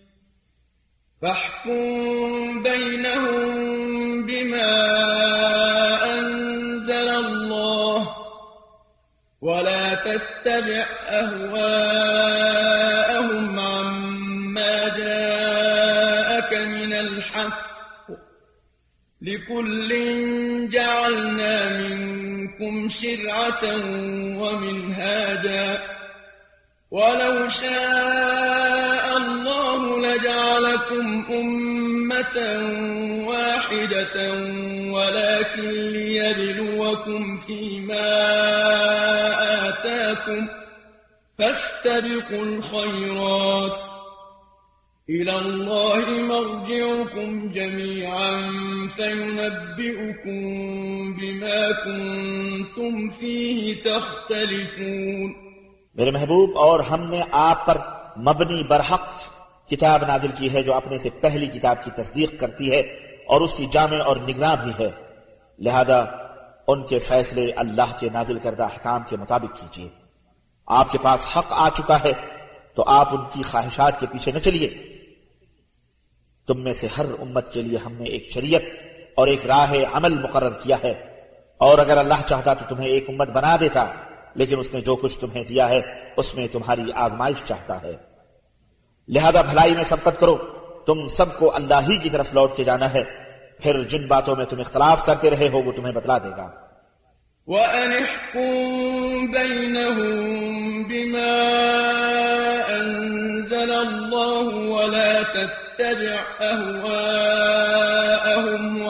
فَاحْكُم بَيْنَهُم بِمَا أَنزَلَ اللَّهُ وَلَا تَتَّبِعْ أَهْوَاءَهُمْ عَمَّا جَاءَكَ مِنَ الْحَقِّ لِكُلٍّ جَعَلْنَا مِنكُمْ شِرْعَةً وَمِنْهَاجًا وَلَوْ شَاءَ اللَّهُ لَجَعَلَكُمْ أُمَّةً وَاحِدَةً وَلَكِنْ لِيَبْلُوَكُمْ فِيمَا آتَاكُمْ فَاسْتَبِقُوا الْخَيْرَاتِ إِلَى اللَّهِ مَرْجِعُكُمْ جَمِيعًا فَيُنَبِّئُكُم بِمَا كُنتُمْ فِيهِ تَخْتَلِفُونَ. میرے محبوب، اور ہم نے آپ پر مبنی برحق کتاب نازل کی ہے جو اپنے سے پہلی کتاب کی تصدیق کرتی ہے اور اس کی جامع اور نگراں بھی ہے. لہذا ان کے فیصلے اللہ کے نازل کردہ احکام کے مطابق کیجیے. آپ کے پاس حق آ چکا ہے تو آپ ان کی خواہشات کے پیچھے نہ چلیے. تم میں سے ہر امت کے لیے ہم نے ایک شریعت اور ایک راہ عمل مقرر کیا ہے، اور اگر اللہ چاہتا تو تمہیں ایک امت بنا دیتا، لیکن اس نے جو کچھ تمہیں دیا ہے اس میں تمہاری آزمائش چاہتا ہے. لہذا بھلائی میں سبقت کرو. تم سب کو اللہ ہی کی طرف لوٹ کے جانا ہے. پھر جن باتوں میں تم اختلاف کرتے رہے ہو وہ تمہیں بتلا دے گا. وَأَنِ احْكُم بَيْنَهُم بِمَا أَنزَلَ اللَّهُ وَلَا تَتَّبِعْ أَهْوَاءَهُمْ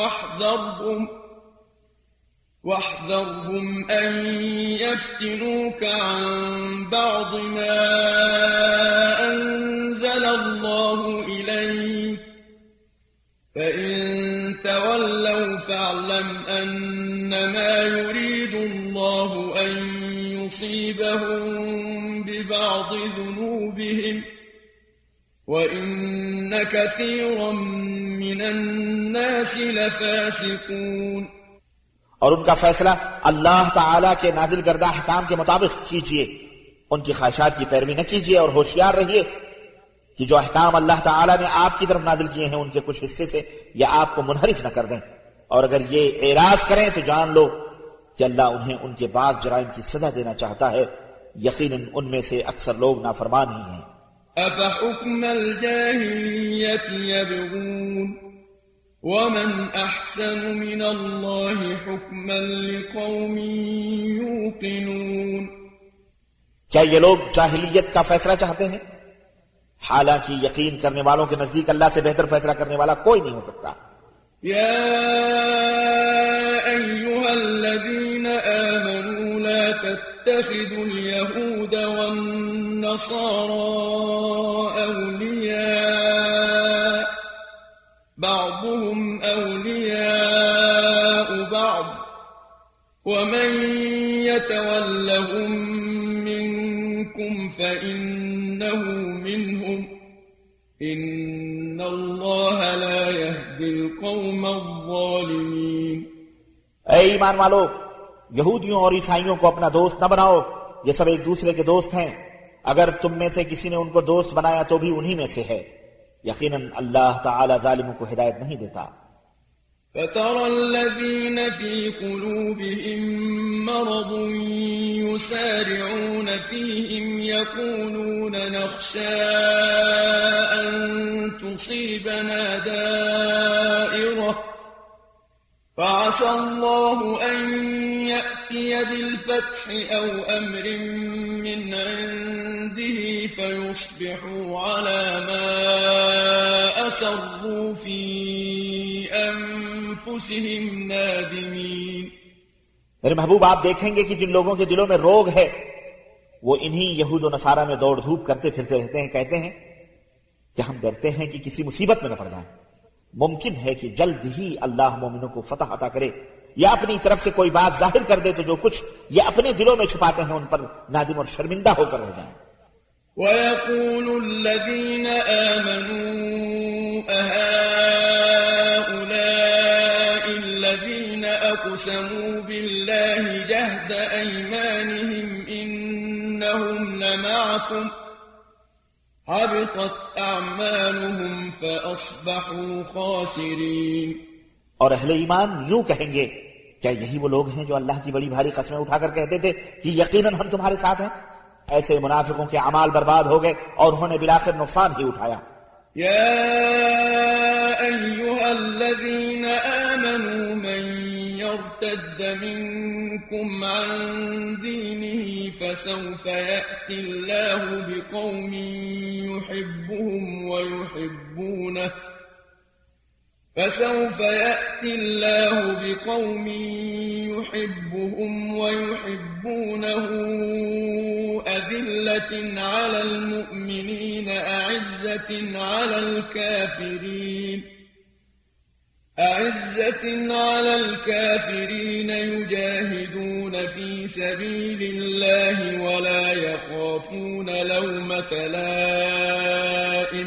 واحذرهم أن يفتنوك عن بعض ما أنزل الله إليك فإن تولوا فاعلم أنما يريد الله أن يصيبهم ببعض ذنوبهم وإن كثيرا من الناس لفاسقون. اور ان کا فیصلہ اللہ تعالیٰ کے نازل کردہ احکام کے مطابق کیجئے. ان کی خواہشات کی پیروی نہ کیجئے اور ہوشیار رہیے کہ جو احکام اللہ تعالیٰ نے آپ کی طرف نازل کیے ہیں ان کے کچھ حصے سے یا آپ کو منحرف نہ کر دیں. اور اگر یہ اعراض کریں تو جان لو کہ اللہ انہیں ان کے بعض جرائم کی سزا دینا چاہتا ہے. یقیناً ان میں سے اکثر لوگ نافرمان ہی ہیں. أَفَحُكْمَ الْجَاهِلِيَّةِ يَبْغُونَ وَمَنْ أَحْسَنُ مِنَ اللَّهِ حُكْمًا لِقَوْمٍ يُوقِنُونَ. کیا یہ لوگ جاہلیت کا فیصلہ چاہتے ہیں؟ حالانکہ یقین کرنے والوں کے نزدیک اللہ سے بہتر فیصلہ کرنے والا کوئی نہیں ہو سکتا. يا أيها الذين آمنوا لا تتخذوا اليهود والنصارى أولياء بعضهم أولياء بعض ومن يتولهم منكم فإنه منهم إن الله لا يهدي القوم الظالمين. اے ایمان والو، یہودیوں اور عیسائیوں کو اپنا دوست نہ بناؤ. یہ سب ایک دوسرے کے دوست ہیں، اگر تم میں سے کسی نے ان کو دوست بنایا تو بھی انہی میں سے ہے، یقیناً اللہ تعالی ظالموں کو ہدایت نہیں دیتا۔ فترى الذين في قلوبهم مرض يسارعون فيهم يقولون نخشى أن تصيبنا دائرة فعسى الله أن يأتي بالفتح أو أمر من عنده فيصبحوا على ما أسروا في أنفسهم نادمين۔ میرے محبوب آپ دیکھیں گے کہ جن لوگوں کے دلوں میں روگ ہے وہ انہی یہود و نصارہ میں دوڑ دھوپ کرتے پھرتے رہتے ہیں، کہتے ہیں کہ ہم ڈرتے ہیں کہ کسی مصیبت میں نہ پڑ جائیں۔ ممکن ہے کہ جلد ہی اللہ مومنوں کو فتح عطا کرے یا اپنی طرف سے کوئی بات ظاہر کر دے تو جو کچھ یہ اپنے دلوں میں چھپاتے ہیں ان پر نادم اور شرمندہ ہو کر رہ جائیں۔ وَيَقُولُ الَّذِينَ آمَنُوا أَهَؤُلَاءِ الَّذِينَ أَقْسَمُوا بِاللَّهِ جَهْدَ أَيْمَانِهِمْ إِنَّهُمْ لَمَعَكُمْ حبطت اعمالهم فاصبحوا خاسرین۔ اور اہل ایمان یوں کہیں گے، کیا یہی وہ لوگ ہیں جو اللہ کی بڑی بھاری قسمیں اٹھا کر کہتے تھے کہ یقیناً ہم تمہارے ساتھ ہیں؟ ایسے منافقوں کے اعمال برباد ہو گئے اور انہوں نے بالآخر نقصان ہی اٹھایا۔ یا ایھا الذین آمنوا من يرتد منكم عن دينه فسوف يأتي الله بقوم يحبهم ويحبونه أذلة على المؤمنين أعزة على الكافرين يجاهدون في سبيل الله ولا يخافون لومة لائم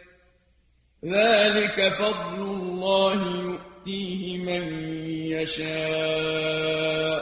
ذلك فضل الله يؤتيه من يشاء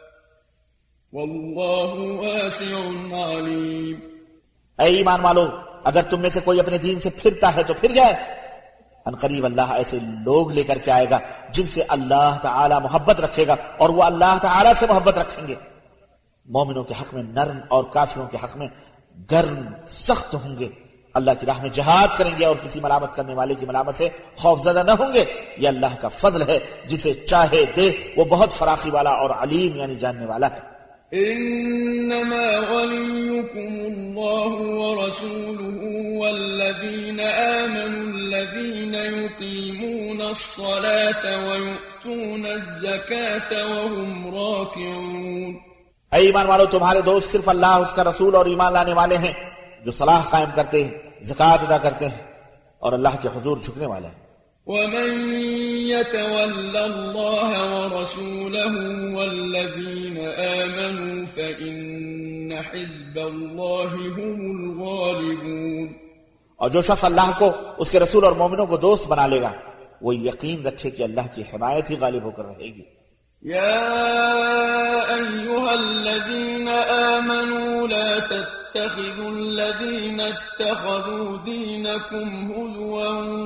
والله واسع عليم۔ اے ایمان والو، اگر تم میں سے کوئی اپنے دین سے پھرتا ہے تو پھر جائے، ان قریب اللہ ایسے لوگ لے کر کے آئے گا جن سے اللہ تعالی محبت رکھے گا اور وہ اللہ تعالی سے محبت رکھیں گے۔ مومنوں کے حق میں نرم اور کافروں کے حق میں گرم سخت ہوں گے، اللہ کی راہ میں جہاد کریں گے اور کسی ملامت کرنے والے کی ملامت سے خوف زدہ نہ ہوں گے۔ یہ اللہ کا فضل ہے، جسے چاہے دے، وہ بہت فراخی والا اور علیم یعنی جاننے والا ہے۔ انما وليكم الله ورسوله والذين آمنوا الذين يقيمون الصلاة ويؤتون الزكاة وهم راكعون۔ اے ایمان والو، تمہارے دوست صرف اللہ، اس کا رسول اور ایمان لانے والے ہیں جو صلاح قائم کرتے ہیں، زکوٰۃ ادا کرتے ہیں اور اللہ کے حضور جھکنے والے ہیں۔ ومن يتول الله ورسوله والذين آمنوا فإن حزب الله هم الغالبون۔ اور جو شخص اللہ کو، اس کے رسول اور مومنوں کو دوست بنا لے گا، وہ یقین رکھے کہ اللہ کی حمایت ہی غالب ہو کر رہے گی۔ يا أيها الذين آمنوا لا تتخذوا الذين اتخذوا دينكم هزوا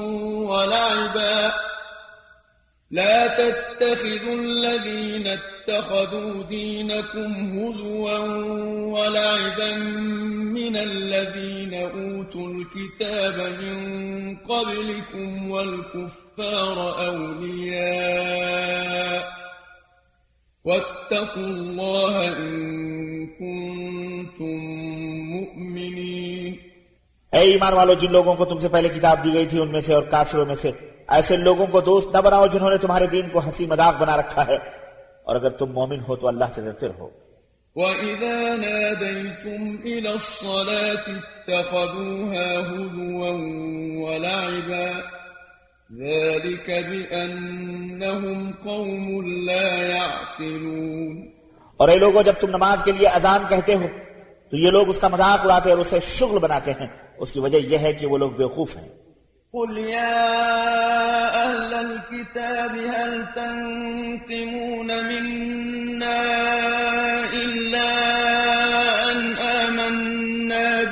ولعبا من الذين أوتوا الكتاب من قبلكم والكفار أولياء واتقوا الله إن كنتم مؤمنين۔ اے ایمان والو، جن لوگوں کو تم سے پہلے کتاب دی گئی تھی ان میں سے اور کافروں میں سے ایسے لوگوں کو دوست نہ بناؤ جنہوں نے تمہارے دین کو ہنسی مذاق بنا رکھا ہے، اور اگر تم مومن ہو تو اللہ سے ڈرتے رہو۔ وَإِذَا نَادَيْتُمْ إِلَى الصَّلَاةِ اتَّخَذُوهَا هُزُوًا وَلَعِبًا ذَلِكَ بِأَنَّهُمْ قَوْمٌ لَا يَعْقِلُونَ۔ اور اے لوگو، جب تم نماز کے لیے اذان کہتے ہو تو یہ لوگ اس کا مذاق اڑاتے اور اسے شغل بناتے ہیں، اس کی وجہ یہ ہے کہ وہ لوگ بیوقوف ہیں۔ قل يا أهل الكتاب هل تنقمون منا إلا أن آمنا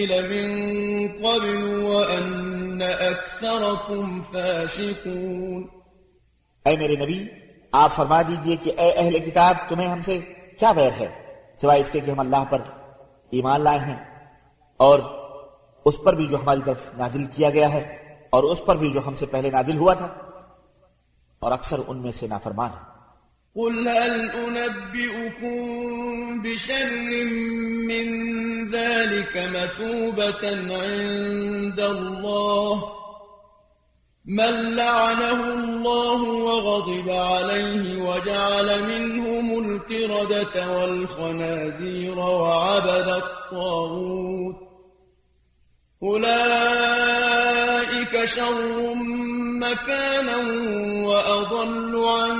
أنزل من قبل وأن أكثركم فاسقون. اے میرے نبی آپ فرما دیجئے کہ اے اہل کتاب تمہیں ہم سے کیا ویر ہے سوائے اس کے کہ ہم اللہ پر ایمان لائے ہیں اور اس پر بھی جو ہماری طرف نازل کیا گیا ہے اور اس پر بھی جو ہم سے پہلے نازل ہوا تھا اور اکثر ان میں سے نافرمان ہیں. قل هل أنبئكم بشر من ذلك مثوبة عند الله من لعنه الله وغضب عليه وجعل منهم القردة والخنازير وعبد الطاغوت أولئك شر مكانا وأضل عن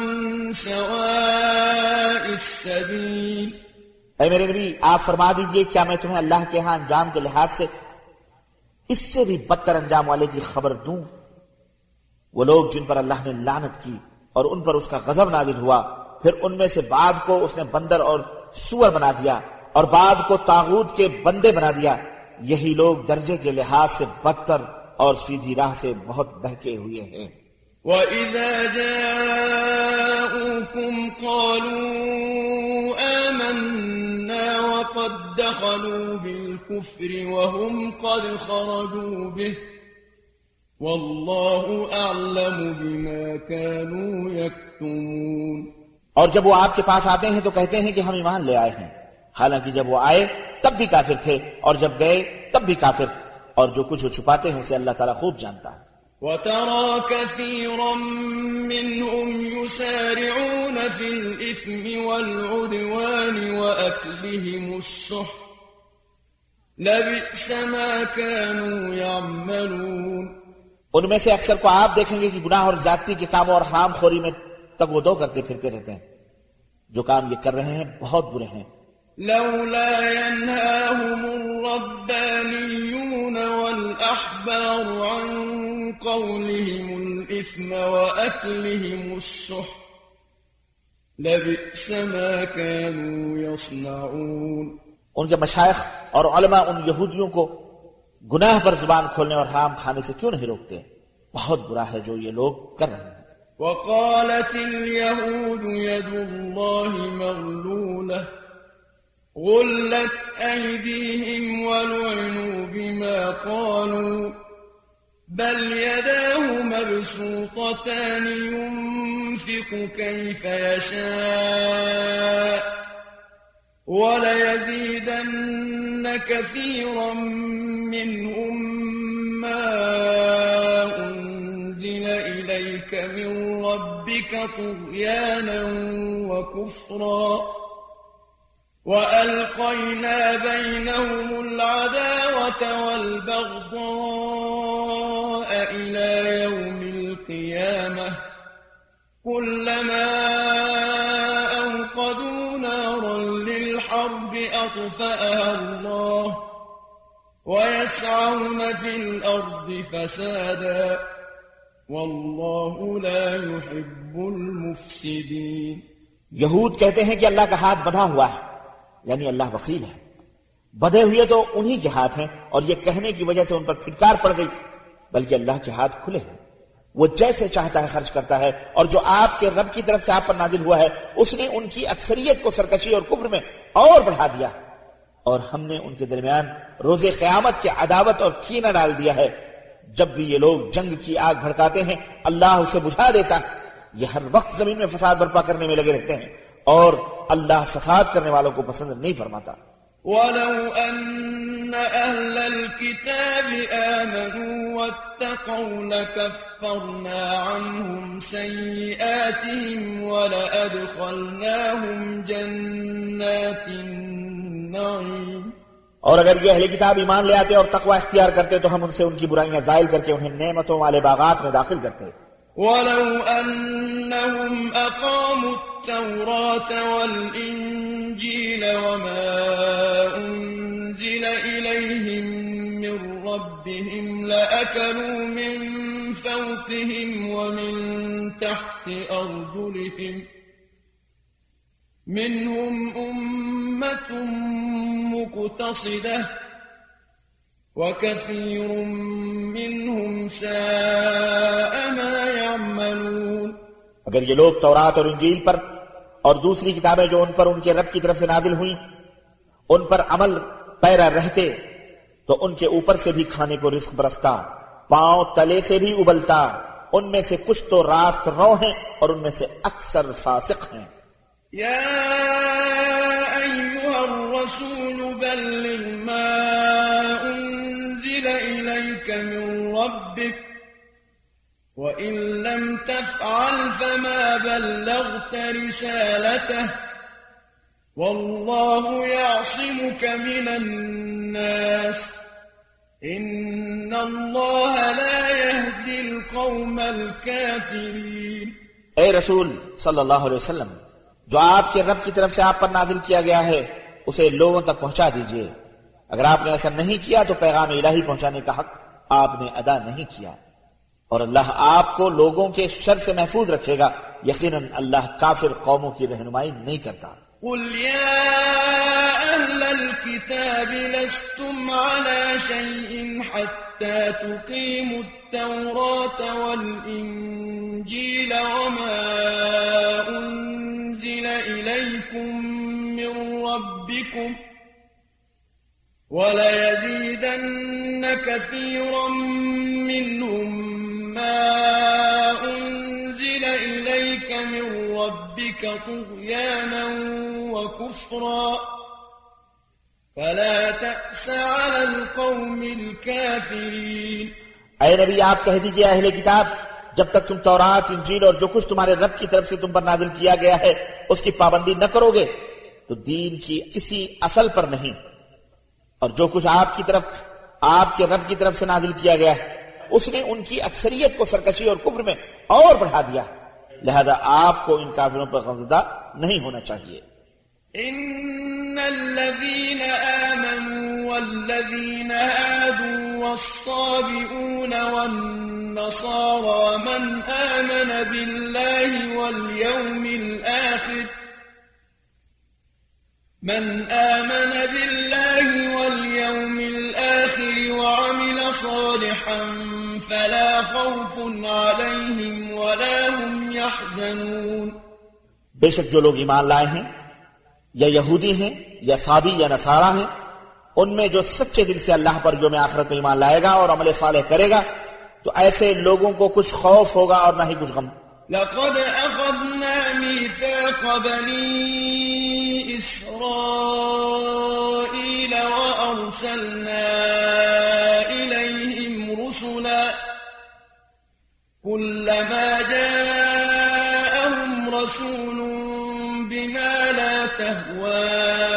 سواء السبيل. اے میرے نبی آپ فرما دیجئے کیا میں تمہیں اللہ کے ہاں انجام کے لحاظ سے اس سے بھی بدتر انجام والے کی خبر دوں؟ وہ لوگ جن پر اللہ نے لعنت کی اور ان پر اس کا غضب نازل ہوا، پھر ان میں سے بعض کو اس نے بندر اور سور بنا دیا اور بعض کو طاغوت کے بندے بنا دیا، یہی لوگ درجے کے لحاظ سے بدتر اور سیدھی راہ سے بہت بہکے ہوئے ہیں. وَإِذَا جَاءُوكُمْ قَالُوا آمَنَّا وَقَدْ دَخَلُوا بِالْكُفْرِ وَهُمْ قَدْ خَرَجُوا بِهِ وَاللَّهُ أَعْلَمُ بِمَا كَانُوا يَكْتُمُونَ. اور جب وہ آپ کے پاس آتے ہیں تو کہتے ہیں کہ ہم ایمان لے آئے ہیں، حالانکہ جب وہ آئے تب بھی کافر تھے اور جب گئے تب بھی کافر، اور جو کچھ وہ چھپاتے ہیں اسے اللہ تعالیٰ خوب جانتا ہے. وَتَرَى كَثِيرًا مِّنْهُمْ يُسَارِعُونَ فِي الْإِثْمِ وَالْعُدْوَانِ وَأَكْلِهِمُ السُّحْتَ لَبِئْسَ مَا كَانُوا يَعْمَلُونَ. ان میں سے اکثر کو آپ دیکھیں گے کہ گناہ اور زیادتی کے کاموں اور حرام خوری میں تگ و دو کرتے پھرتے رہتے ہیں. جو کام یہ کر رہے ہیں بہت برے ہیں. لولا ينهاهم الربانيون والأحبار عن قولهم الإثم وأكلهم السحت لبئس ما كانوا يصنعون. ان کے مشائخ اور علماء ان یہودیوں کو گناہ پر زبان کھولنے اور حرام کھانے سے کیوں نہیں روکتے؟ بہت برا ہے جو یہ لوگ کر رہے ہیں. وقالت اليهود يد الله مغلولة غلت أيديهم ولعنوا بما قالوا بل يداه مبسوطتان ينفق كيف يشاء وليزيدن كثيرا منهم ما أنزل إليك من ربك طغيانا وكفرا وألقينا بينهم العداوة والبغضاء إلى يوم القيامة كلما أوقدوا نارا للحرب أطفأها الله ويسعون في الأرض فسادا والله لا يحب المفسدين. یہود کہتے ہیں کہ اللہ کا ہاتھ بندھا ہوا ہے، یعنی اللہ وکیل ہے. بدھے ہوئے تو انہی کے ہاتھ ہیں اور یہ کہنے کی وجہ سے ان پر پھٹکار پڑ گئی، بلکہ اللہ کے ہاتھ کھلے ہیں، وہ جیسے چاہتا ہے خرچ کرتا ہے. اور جو آپ کے رب کی طرف سے آپ پر نازل ہوا ہے اس نے ان کی اکثریت کو سرکشی اور کفر میں اور بڑھا دیا، اور ہم نے ان کے درمیان روز قیامت کی عداوت اور کینہ ڈال دیا ہے. جب بھی یہ لوگ جنگ کی آگ بھڑکاتے ہیں اللہ اسے بجھا دیتا ہے. یہ ہر وقت زمین میں فساد برپا کرنے میں لگے رہتے ہیں اور اللہ فساد کرنے والوں کو پسند نہیں فرماتا. وَلَوْ أَنَّ أَهْلَ الْكِتَابِ آمَنُوا وَاتَّقَوْا لَكَفَّرْنَا عَنْهُمْ سَيِّئَاتِهِمْ وَلَأَدْخَلْنَاهُمْ جَنَّاتِ النَّعِيمِ. اور اگر یہ اہل کتاب ایمان لے آتے اور تقوی اختیار کرتے تو ہم ان سے ان کی برائیاں زائل کر کے انہیں نعمتوں والے باغات میں داخل کرتے. وَلَوْ أَنَّهُمْ أَقَامُوا التَّوْرَاةَ وَالْإِنْجِيلَ وَمَا أُنْزِلَ إِلَيْهِمْ مِنْ رَبِّهِمْ لَأَكَلُوا مِنْ فَوْقِهِمْ وَمِنْ تَحْتِ أَرْجُلِهِمْ مِنْهُمْ أُمَّةٌ مُقْتَصِدَةٌ وكثير منهم ساء ما يعملون. اگر یہ لوگ تورات اور انجیل پر اور دوسری کتابیں جو ان پر ان کے رب کی طرف سے نازل ہوئیں ان پر عمل پیرا رہتے تو ان کے اوپر سے بھی کھانے کو رزق برستا، پاؤں تلے سے بھی ابلتا. ان میں سے کچھ تو راست رو ہیں اور ان میں سے اکثر فاسق ہیں. يا أيها الرسول بلغ ما أنزل إليك من ربك وإن لم تفعل فما بلغت رسالته والله يعصمك من الناس إن الله لا يهدي القوم الكافرين. اے رسول صلی اللہ علیہ وسلم، جو آپ کے رب کی طرف سے آپ پر نازل کیا گیا ہے اسے لوگوں تک پہنچا دیجئے. اگر آپ نے ایسا نہیں کیا تو پیغام الہی پہنچانے کا حق آپ نے ادا نہیں کیا، اور اللہ آپ کو لوگوں کے شر سے محفوظ رکھے گا. یقیناً اللہ کافر قوموں کی رہنمائی نہیں کرتا. قل يا أهل الكتاب لستم على شيء حتى تقيموا التوراة والإنجيل وما أنزل إليكم من ربكم وليزيدن كثيرا منهم ما أنزل إليك من ربك طغيانا وكفرا فلا تأس على القوم الكافرين. اے نبی آپ کہہ دیجئے اہل کتاب، جب تک تم تورات انجیل اور جو کچھ تمہارے رب کی طرف سے تم پر نازل کیا گیا ہے اس کی پابندی نہ کرو گے تو دین کی کسی اصل پر نہیں، اور جو کچھ آپ کے رب کی طرف سے نازل کیا گیا ہے اس نے ان کی اکثریت کو سرکشی اور کفر میں اور بڑھا دیا. لہذا آپ کو ان کافروں پر غمزدہ نہیں ہونا چاہیے. إن الذين آمنوا والذين هادوا والصابئون والنصارى من آمن بالله واليوم الآخر وعمل صالحا فلا خوف عليهم ولا هم يحزنون. بے شک جو لوگ ایمان لائے ہیں یا یہودی ہیں یا صابی یا نصارہ ہیں ان میں جو سچے دل سے اللہ پر یوم آخرت میں ایمان لائے گا اور عمل صالح کرے گا تو ایسے لوگوں کو کچھ خوف ہوگا اور نہ ہی کچھ غم. لقد أخذنا ميثاق بني إسرائيل وأرسلنا إليهم رسلا كلما جاءهم رسول بما لا تهوى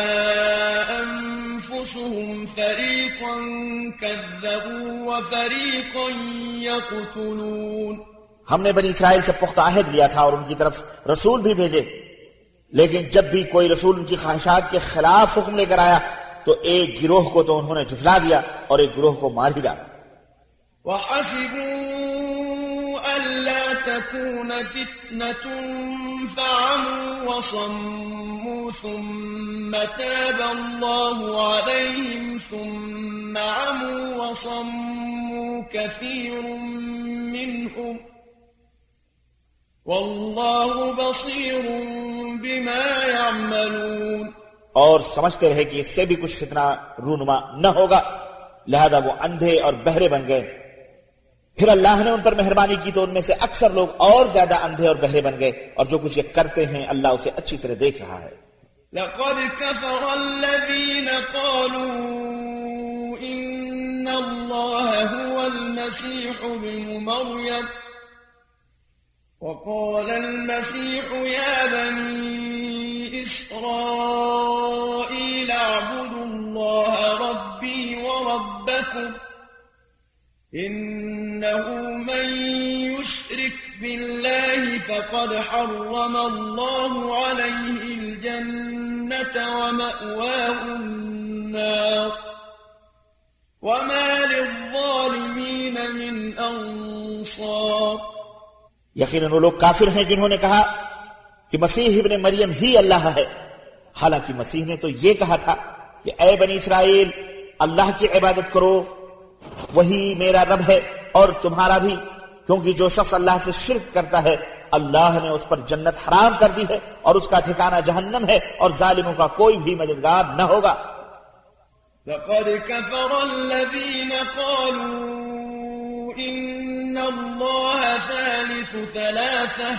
أنفسهم فريقا كذبوا وفريقا يقتلون. ہم نے بنی اسرائیل سے پختہ عہد لیا تھا اور ان کی طرف رسول بھی بھیجے، لیکن جب بھی کوئی رسول ان کی خواہشات کے خلاف حکم لے کر آیا تو ایک گروہ کو تو انہوں نے جھٹلا دیا اور ایک گروہ کو مار ہی ڈالا. وَحَسِبُوا أَلَّا تَكُونَ فِتْنَةٌ فَعَمُوا وَصَمُّوا ثُمَّ تَابَ اللَّهُ عَلَيْهِمْ ثُمَّ عَمُوا وَصَمُّوا كَثِيرٌ مِّنْهُمْ واللہ بصیر بما يعملون. اور سمجھتے رہے کہ اس سے بھی کچھ فتنہ رونما نہ ہوگا، لہذا وہ اندھے اور بہرے بن گئے. پھر اللہ نے ان پر مہربانی کی تو ان میں سے اکثر لوگ اور زیادہ اندھے اور بہرے بن گئے، اور جو کچھ یہ کرتے ہیں اللہ اسے اچھی طرح دیکھ رہا ہے. لقد كفر الذين قالوا إن الله هو المسيح ابن مريم وقال المسيح يا بني إسرائيل اعبدوا الله ربي وربكم إنه من يشرك بالله فقد حرم الله عليه الجنة ومأواه النار وما للظالمين من أنصار. یقیناً وہ لوگ کافر ہیں جنہوں نے کہا کہ مسیح ابن مریم ہی اللہ ہے، حالانکہ مسیح نے تو یہ کہا تھا کہ اے بنی اسرائیل اللہ کی عبادت کرو وہی میرا رب ہے اور تمہارا بھی، کیونکہ جو شخص اللہ سے شرک کرتا ہے اللہ نے اس پر جنت حرام کر دی ہے اور اس کا ٹھکانہ جہنم ہے، اور ظالموں کا کوئی بھی مددگار نہ ہوگا۔ لقد كفر الذين قالوا إن الله ثالث ثلاثة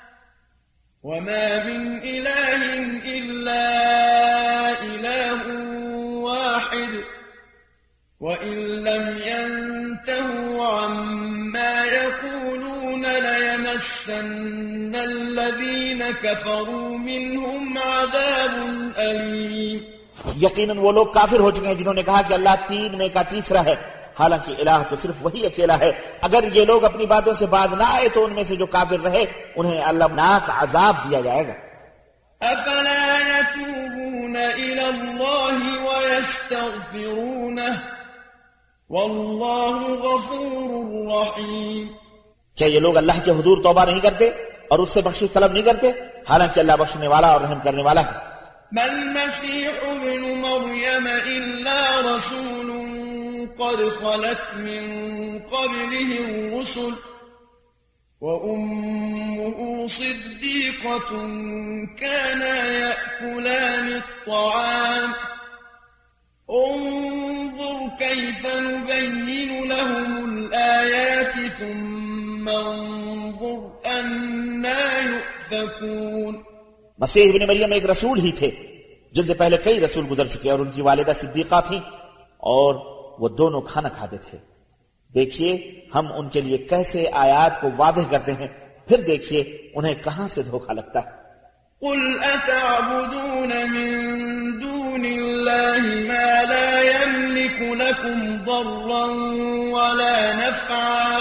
وما من إله إلا إله واحد وإن لم ينتهوا عما يقولون ليمسن الذين كفروا منهم عذاب أليم۔ یقیناً وہ لوگ کافر ہو چکے ہیں جنہوں نے کہا کہ اللہ تین میں کا تیسرا ہے، حالانکہ الہ تو صرف وہی اکیلا ہے۔ اگر یہ لوگ اپنی باتوں سے باز نہ آئے تو ان میں سے جو کافر رہے انہیں المناک عذاب دیا جائے گا۔ أفلا يتوبون إلى الله ويستغفرونه والله غفور رحيم۔ کیا یہ لوگ اللہ کے حضور توبہ نہیں کرتے اور اس سے بخشش طلب نہیں کرتے، حالانکہ اللہ بخشنے والا اور رحم کرنے والا ہے۔ ما المسيح ابن مريم إلا رسول قد خلت من قبله الرسل وأمه صديقة كانا يأكلان الطعام انظر كيف نبين لهم الآيات ثم انظر أنا يؤفكون۔ مسیح ابن مریم ایک رسول ہی تھے جن سے پہلے کئی رسول گزر چکے، اور ان کی والدہ صدیقہ تھیں اور وہ دونوں کھانا کھاتے تھے۔ دیکھیے ہم ان کے لیے کیسے آیات کو واضح کرتے ہیں، پھر دیکھیے انہیں کہاں سے دھوکہ لگتا ہے۔ قل أتعبدون من دون الله ما لا يملك لكم ضرا ولا نفعا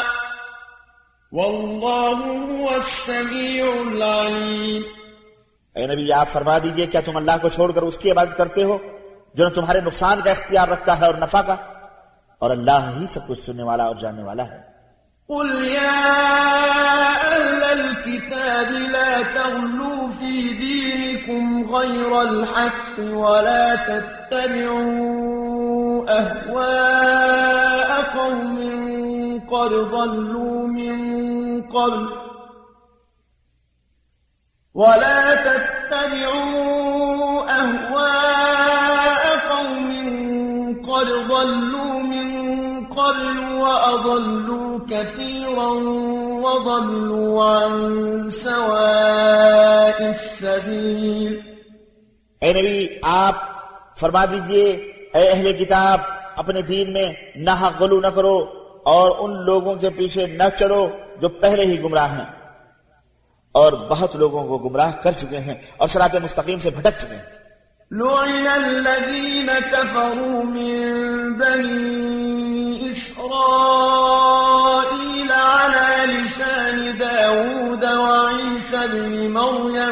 والله هو السميع العليم۔ اے نبی آپ فرما دیجئے کیا تم اللہ کو چھوڑ کر اس کی عبادت کرتے ہو جو نہ تمہارے نقصان کا اختیار رکھتا ہے اور نفع کا، اور اللہ ہی سب کچھ سننے والا اور جاننے والا ہے۔ قل يا أهل الكتاب لا تغلوا في دينكم غير الحق ولا تتبعوا أهواء قوم قد ضلوا من قبل وأضلوا كثيرا وضلوا عن سواء السبيل۔ اے نبی آپ فرما دیجئے اے اہل کتاب اپنے دین میں ناحق غلو نہ کرو اور ان لوگوں کے پیچھے نہ چلو جو پہلے ہی گمراہ ہیں، اور بہت لوگوں کو گمراہ کر چکے ہیں اور صراط مستقیم سے بھٹک چکے ہیں۔ لعن الذين كفروا من بني إسرائيل على لسان داود وعيسى بن مريم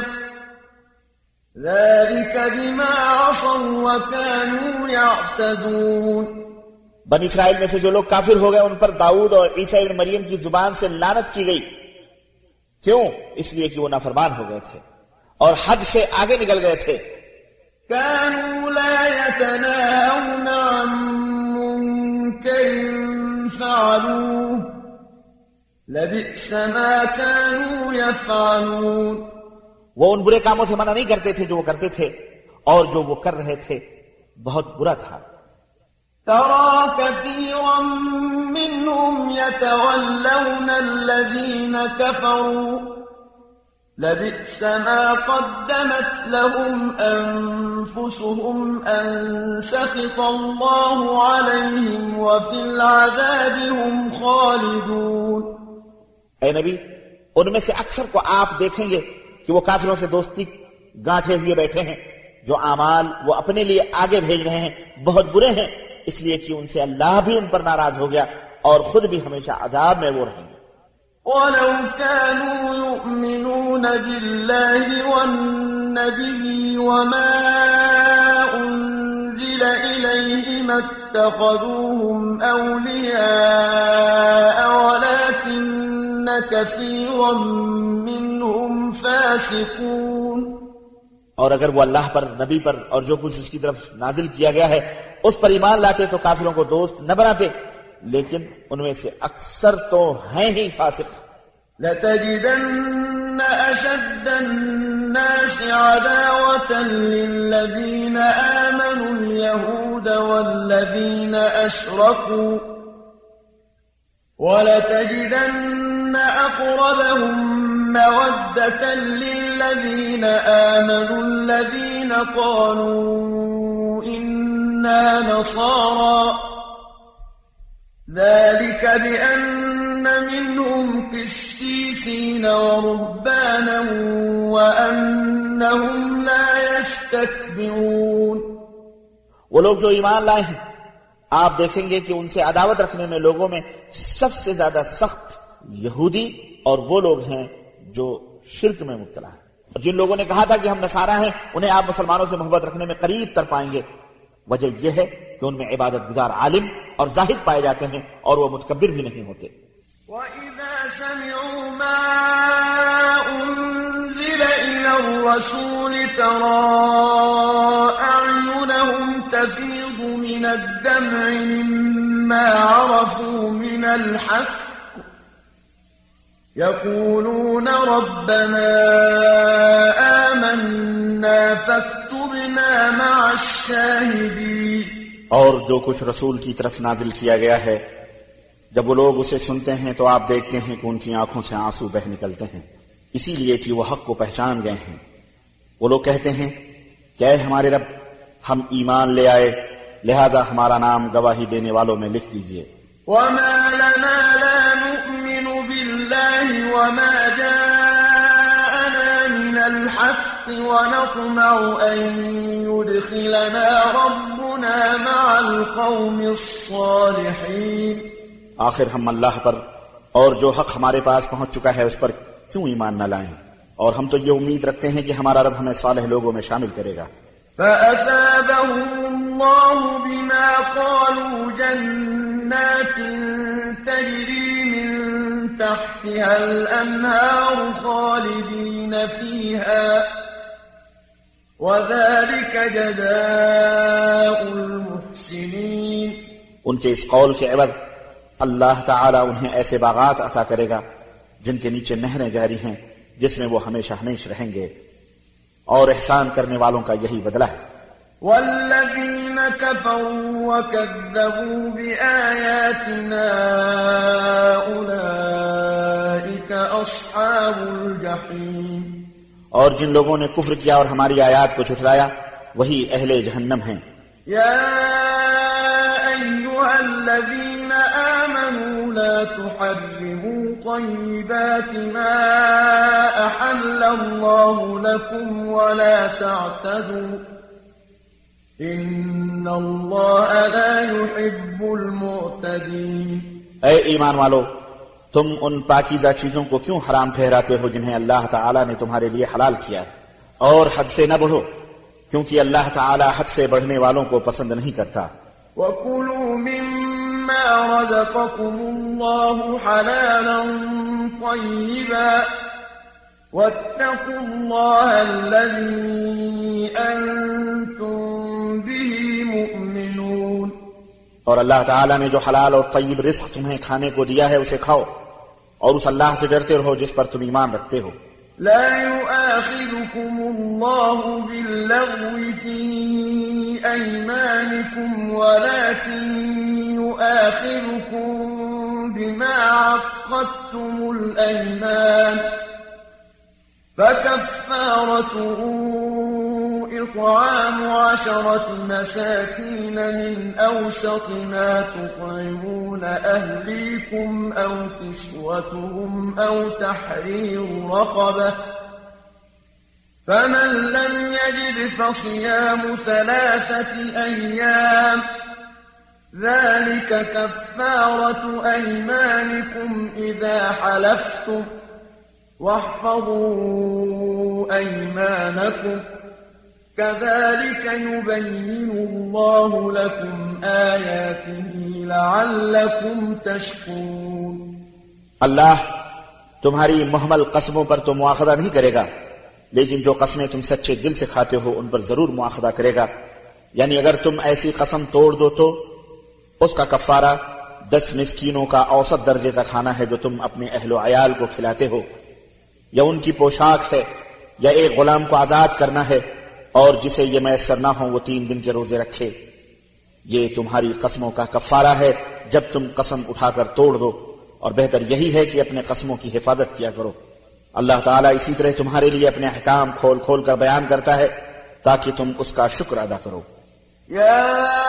ذلك بما عصوا وكانوا يعتدون۔ بنی اسرائیل میں سے جو لوگ کافر ہو گئے ان پر داؤد اور عیسیٰ ابن مریم کی زبان سے لعنت کی گئی، کیوں؟ اس لیے کہ وہ نافرمان ہو گئے تھے اور حد سے آگے نکل گئے تھے۔ كانوا لا يتناهون عن منكر فعلوه لبئس ما كانوا يفعلون۔ وہ ان برے کاموں سے منع نہیں کرتے تھے جو وہ کرتے تھے، اور جو وہ کر رہے تھے بہت برا تھا۔ ترى كثيرا منهم يتولون الذين كفروا لبئس ما قدمت لهم أنفسهم أن سخط الله عليهم وفي العذاب هم خالدون۔ اے نبی ان میں سے اکثر کو آپ دیکھیں گے کہ وہ کافروں سے دوستی گانٹھے ہوئے بیٹھے ہیں، جو اعمال وہ اپنے لیے آگے بھیج رہے ہیں بہت برے ہیں، اس لیے کہ ان سے اللہ بھی ان پر ناراض ہو گیا اور خود بھی ہمیشہ عذاب میں وہ رہیں گے۔ وَلَوْ كَانُوا يُؤْمِنُونَ بِاللَّهِ وَالنَّبِيِّ وَمَا أُنزِلَ إِلَيْهِ مَا اتَّخَذُوهُمْ أَوْلِيَاءَ وَلَكِنَّ كَثِيرًا مِّنْهُمْ فَاسِقُونَ۔ اور اگر وہ اللہ پر، نبی پر اور جو کچھ اس کی طرف نازل کیا گیا ہے اس پر ایمان لاتے تو کافروں کو دوست نہ بناتے، لیکن ان میں سے اکثر تو ہیں ہی فاسق. لتجدن أشد الناس عداوة للذين آمنوا اليهود والذين أشركوا ولتجدن أقربهم مودة للذين آمنوا الذين قالوا إنا نصارى ذلك بأن منهم قسيسين ورهبانا وأنهم لا يستكبرون. وہ لوگ جو ایمان لائے ہیں آپ دیکھیں گے کہ ان سے عداوت رکھنے میں لوگوں میں سب سے زیادہ سخت یہودی اور وہ لوگ ہیں جو شرک میں مبتلا ہیں. اور جن لوگوں نے کہا تھا کہ ہم نصارہ ہیں انہیں آپ مسلمانوں سے محبت رکھنے میں قریب تر پائیں گے. وجہ یہ ہے کہ ان میں عبادت گزار عالم اور زاہد پائے جاتے ہیں اور وہ متکبر بھی نہیں ہوتے. وَإِذَا سَمِعُوا مَا أُنزِلَ إِلَى الرَّسُولِ تَرَىٰ أَعْيُنَهُمْ تَفِيضُ مِنَ الدَّمْعِ مِمَّا عَرَفُوا مِنَ الْحَقِّ يَقُولُونَ رَبَّنَا آمَنَّا فَاكْتُبْنَا مَعَ الشَّاهِدِينَ. اور جو کچھ رسول کی طرف نازل کیا گیا ہے جب وہ لوگ اسے سنتے ہیں تو آپ دیکھتے ہیں کہ ان کی آنکھوں سے آنسو بہ نکلتے ہیں اسی لیے کہ وہ حق کو پہچان گئے ہیں. وہ لوگ کہتے ہیں کہ اے ہمارے رب ہم ایمان لے آئے لہذا ہمارا نام گواہی دینے والوں میں لکھ دیجئے. وما لنا لا نؤمن بالله وما جاءنا من الحق ونطمع أن يدخلنا ربنا مع القوم الصالحين. آخر ہم اللہ پر اور جو حق ہمارے پاس پہنچ چکا ہے اس پر کیوں ایمان نہ لائیں اور ہم تو یہ امید رکھتے ہیں کہ ہمارا رب ہمیں صالح لوگوں میں شامل کرے گا. فأثابهم الله بما قالوا جنات تجري من تحتها الأنهار خالدين فيها وذلك جزاء المحسنين. ان کے اس قول کے عوض اللہ تعالی انہیں ایسے باغات عطا کرے گا جن کے نیچے نہریں جاری ہیں جس میں وہ ہمیشہ ہمیشہ رہیں گے اور احسان کرنے والوں کا یہی بدلہ ہے. والذین کفروا وکذبوا بآیاتنا اولئک اصحاب الجحیم. اور جن لوگوں نے کفر کیا اور ہماری آیات کو جھٹلایا وہی اہل جہنم ہیں. یا ایھا الذین آمنوا لا تحرموا طیبات ما أحل الله لكم ولا تعتدوا إن الله لا يحب المعتدين. اے ایمان والو تم ان پاکیزہ چیزوں کو کیوں حرام ٹھہراتے ہو جنہیں اللہ تعالی نے تمہارے لیے حلال کیا اور حد سے نہ بڑھو کیونکہ اللہ تعالی حد سے بڑھنے والوں کو پسند نہیں کرتا. وَكُلُوا مِمَّا رَزَقَكُمُ اللَّهُ حَلَالًا طَيِّبًا وَاتَّقُوا اللَّهَ الَّذِي أَنْتُمْ بِهِ مُؤْمِنُونَ. اور اللہ تعالیٰ نے جو حلال اور طیب رزق تمہیں کھانے کو دیا ہے اسے کھاؤ اور اس اللہ سے ڈرتے رہو جس پر تم ایمان رکھتے ہو. لا يؤاخذكم الله باللغو في أيمانكم ولكن يؤاخذكم بما عقدتم الأيمان فكفارته إطعام 10 مساكين من أوسط ما تطعمون أهليكم أو كسوتهم أو تحرير رقبة فمن لم يجد فصيام 3 أيام ذلك كفارة أيمانكم إذا حلفتم واحفظوا أيمانكم كذلك يبين الله لكم آياته لعلكم تشكرون. اللہ تمہاری محمل قسموں پر تو مواخذہ نہیں کرے گا لیکن جو قسمیں تم سچے دل سے کھاتے ہو ان پر ضرور مواخذہ کرے گا. یعنی اگر تم ایسی قسم توڑ دو تو اس کا کفارہ 10 مسکینوں کا اوسط درجے کا کھانا ہے جو تم اپنے اہل و عیال کو کھلاتے ہو، یا ان کی پوشاک ہے، یا ایک غلام کو آزاد کرنا ہے، اور جسے یہ میسر نہ ہو وہ 3 دن کے روزے رکھے۔ یہ تمہاری قسموں کا کفارہ ہے جب تم قسم اٹھا کر توڑ دو، اور بہتر یہی ہے کہ اپنے قسموں کی حفاظت کیا کرو۔ اللہ تعالیٰ اسی طرح تمہارے لیے اپنے احکام کھول کھول کر بیان کرتا ہے تاکہ تم اس کا شکر ادا کرو۔ يا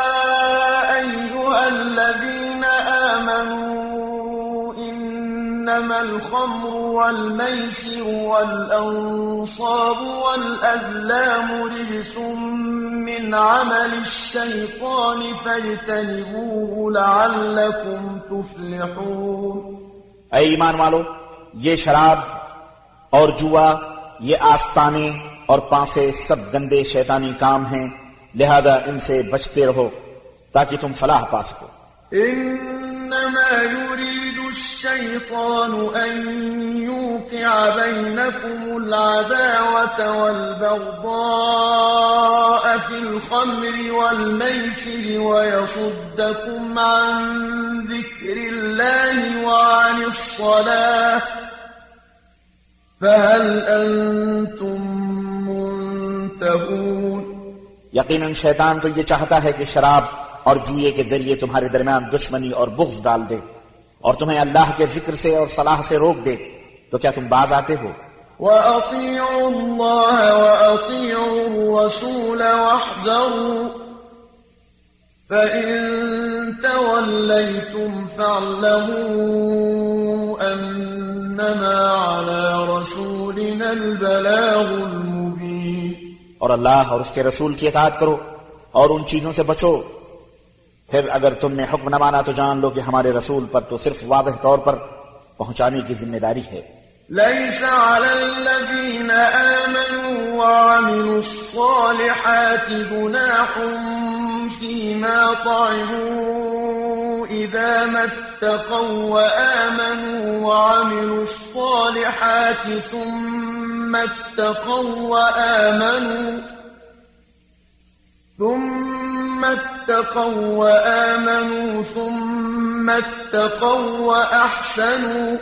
أيها الذين آمنوا إنما الخمر والميسر والأنصاب والأزلام رجس من عمل الشيطان فاجتنبوه لعلكم تفلحون۔ اے ایمان والو، یہ شراب اور جوا، یہ آستانے اور پانسے سب گندے شیطانی کام ہیں، لہذا ان سے بچتے رہو تاکہ تم فلاح پا سکو۔ إنما يريد الشيطان أن يوقع بينكم العداوة والبغضاء في الخمر والميسر ويصدكم عن ذكر الله وعن الصلاة فهل أنتم منتهون۔ یقیناً شیطان تو یہ چاہتا ہے کہ شراب اور جوئے کے ذریعے تمہارے درمیان دشمنی اور بغض ڈال دے اور تمہیں اللہ کے ذکر سے اور صلاح سے روک دے، تو کیا تم باز آتے ہو؟ وَأَطِيعُوا اللَّهَ وَأَطِيعُوا الرَّسُولَ وَاحْذَرُوا فَإِن تَوَلَّيْتُمْ فَاعْلَمُوا أَنَّمَا عَلَى رَسُولِنَا الْبَلَاغُ الْمُبِينُ۔ اور اللہ اور اس کے رسول کی اطاعت کرو اور ان چیزوں سے بچو، پھر اگر تم نے حکم نہ مانا تو جان لو کہ ہمارے رسول پر تو صرف واضح طور پر پہنچانے کی ذمہ داری ہے۔ ليس على الذين آمنوا وعملوا الصالحات جناح فيما طعموا إذا ما اتقوا وآمنوا وعملوا الصالحات ثم اتقوا وآمنوا ثم اتقوا وأحسنوا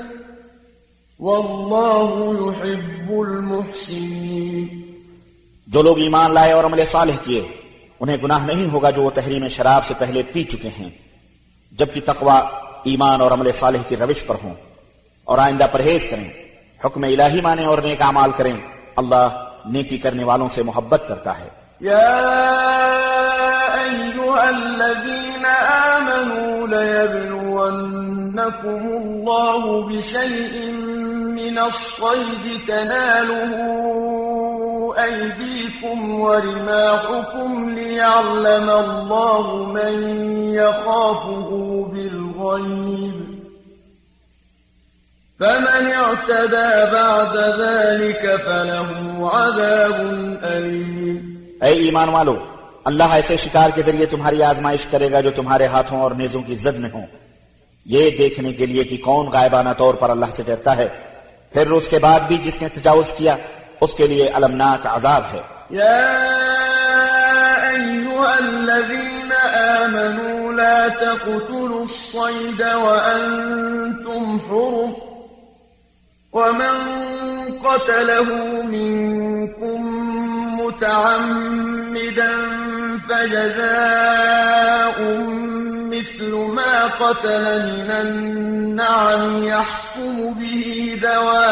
واللہ یحب المحسنین۔ جو لوگ ایمان لائے اور عمل صالح کیے انہیں گناہ نہیں ہوگا جو وہ تحریم شراب سے پہلے پی چکے ہیں، جبکہ تقوی ایمان اور عمل صالح کی روش پر ہوں، اور آئندہ پرہیز کریں، حکم الہی مانیں اور نیک اعمال کریں۔ اللہ نیکی کرنے والوں سے محبت کرتا ہے۔ یا ایھا الذین آمنوا ليبلونکم اللہ بشیء من الصید تناله أيديكم ورماحكم ليعلم الله من يخافه بالغيب فمن اعتدى بعد ذلك فله عذاب أليم۔ اے ایمان والو، اللہ ایسے شکار کے ذریعے تمہاری آزمائش کرے گا جو تمہارے ہاتھوں اور نیزوں کی زد میں ہوں، یہ دیکھنے کے لیے کہ کون غائبانہ طور پر اللہ سے ڈرتا ہے، پھر اس کے بعد بھی جس نے تجاوز کیا اس کے لیے المناک عذاب ہے۔ یا ایھا الذین آمنوا لا تقتلوا الصید وانتم حرم ومن قتله منکم متعمدا فجزاء مثل ما قتل من النعم يحكم به ذوى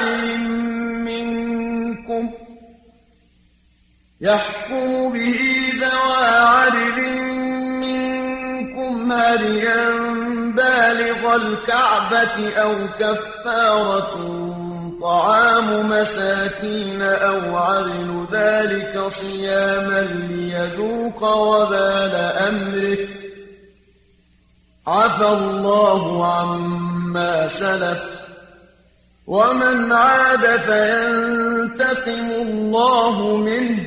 عدل منكم هديا بالغ الكعبة أو كفارة طعام مساكين أو عدل ذلك صياما ليذوق وبال أمره عفى الله عما سلف ومن عاد فينتقم الله منه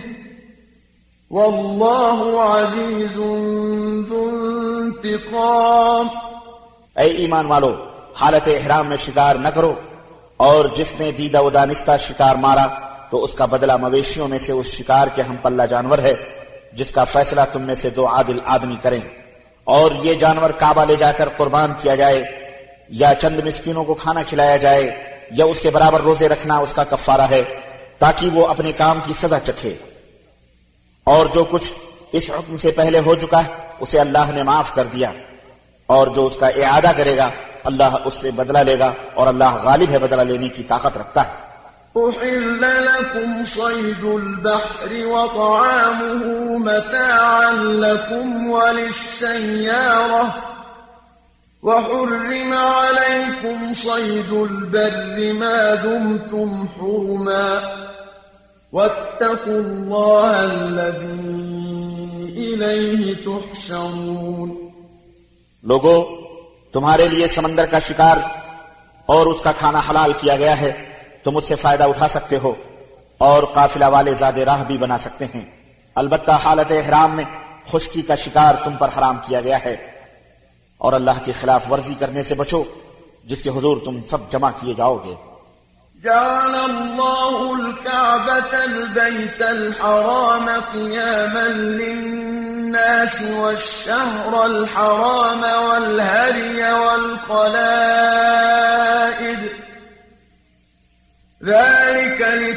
واللہ عزیز ذو انتقام۔ اے ایمان والو، حالت احرام میں شکار نہ کرو، اور جس نے دیدہ و دانستہ شکار مارا تو اس کا بدلہ مویشیوں میں سے اس شکار کے ہم پلہ جانور ہے جس کا فیصلہ تم میں سے 2 عادل آدمی کریں، اور یہ جانور کعبہ لے جا کر قربان کیا جائے یا چند مسکینوں کو کھانا کھلایا جائے یا اس کے برابر روزے رکھنا اس کا کفارہ ہے تاکہ وہ اپنے کام کی سزا چکھے. اور جو کچھ اس حکم سے پہلے ہو چکا ہے اسے اللہ نے معاف کر دیا، اور جو اس کا اعادہ کرے گا اللہ اس سے بدلہ لے گا، اور اللہ غالب ہے، بدلہ لینے کی طاقت رکھتا ہے. أحل لكم صيد البحر وطعامه متاعا لكم وللسيارة وحرم عليكم صيد البر ما دمتم حرما واتقوا الله الذي إليه تحشرون. لوگو، تمہارے لیے سمندر کا شکار اور اس کا کھانا حلال کیا گیا ہے، تم اس سے فائدہ اٹھا سکتے ہو اور قافلہ والے زاد راہ بھی بنا سکتے ہیں. البتہ حالت احرام میں خشکی کا شکار تم پر حرام کیا گیا ہے، اور اللہ کی خلاف ورزی کرنے سے بچو جس کے حضور تم سب جمع کیے جاؤ گے. جعل الله الكعبة البيت الحرام قياما للناس والشهر الحرام والهدي والقلائد ذلك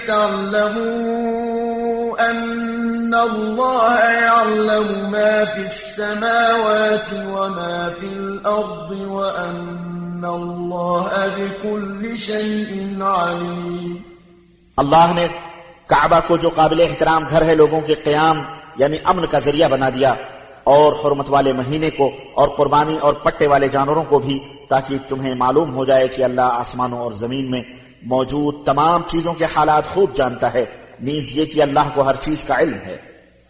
لتعلموا أن الله يعلم ما في السماوات وما في الأرض وأن الله بكل شيء عليم. اللہ نے کعبہ کو جو قابل احترام گھر ہے لوگوں کے قیام یعنی امن کا ذریعہ بنا دیا، اور حرمت والے مہینے کو اور قربانی اور پٹے والے جانوروں کو بھی، تاکہ تمہیں معلوم ہو جائے کہ اللہ آسمانوں اور زمین میں موجود تمام چیزوں کے حالات خوب جانتا ہے، نیز یہ کہ اللہ کو ہر چیز کا علم ہے.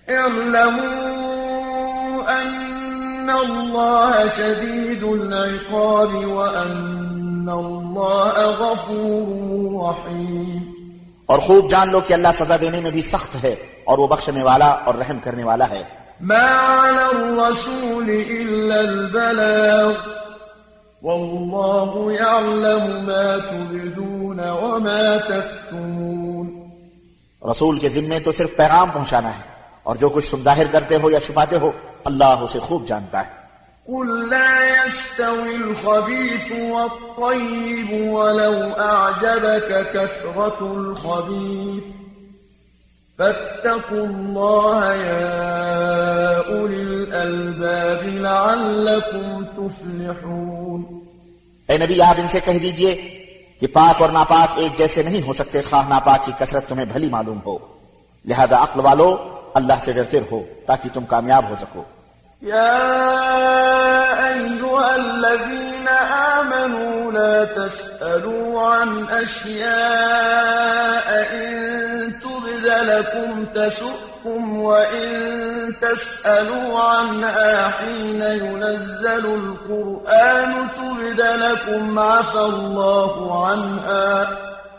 اعلموا ان اللہ شدید العقاب وان اللہ غفور رحیم. اور خوب جان لو کہ اللہ سزا دینے میں بھی سخت ہے اور وہ بخشنے والا اور رحم کرنے والا ہے. ما علی الرسول الا البلاغ والله يعلم ما تبدون وما تكتمون. رسول کے ذمے تو صرف پیغام پہنچانا ہے، اور جو کچھ تم ظاہر کرتے ہو یا چھپاتے ہو اللہ اسے خوب جانتا ہے. قل لا يستوي الخبيث والطيب ولو أعجبك كثرة الخبيث فاتقوا الله يا أولي الألباب لعلكم تفلحون. اے نبی، آپ ان سے کہہ دیجئے کہ پاک اور ناپاک ایک جیسے نہیں ہو سکتے، خواہ ناپاک کی کثرت تمہیں بھلی معلوم ہو، لہذا عقل والو اللہ سے ڈرتے رہو تاکہ تم کامیاب ہو سکو. يا أيها الذين آمنوا لا تسألوا عن أشياء إن تبد لكم تسؤكم وإن تسألوا عنها حين ينزل القرآن تبد لكم عفى الله عنها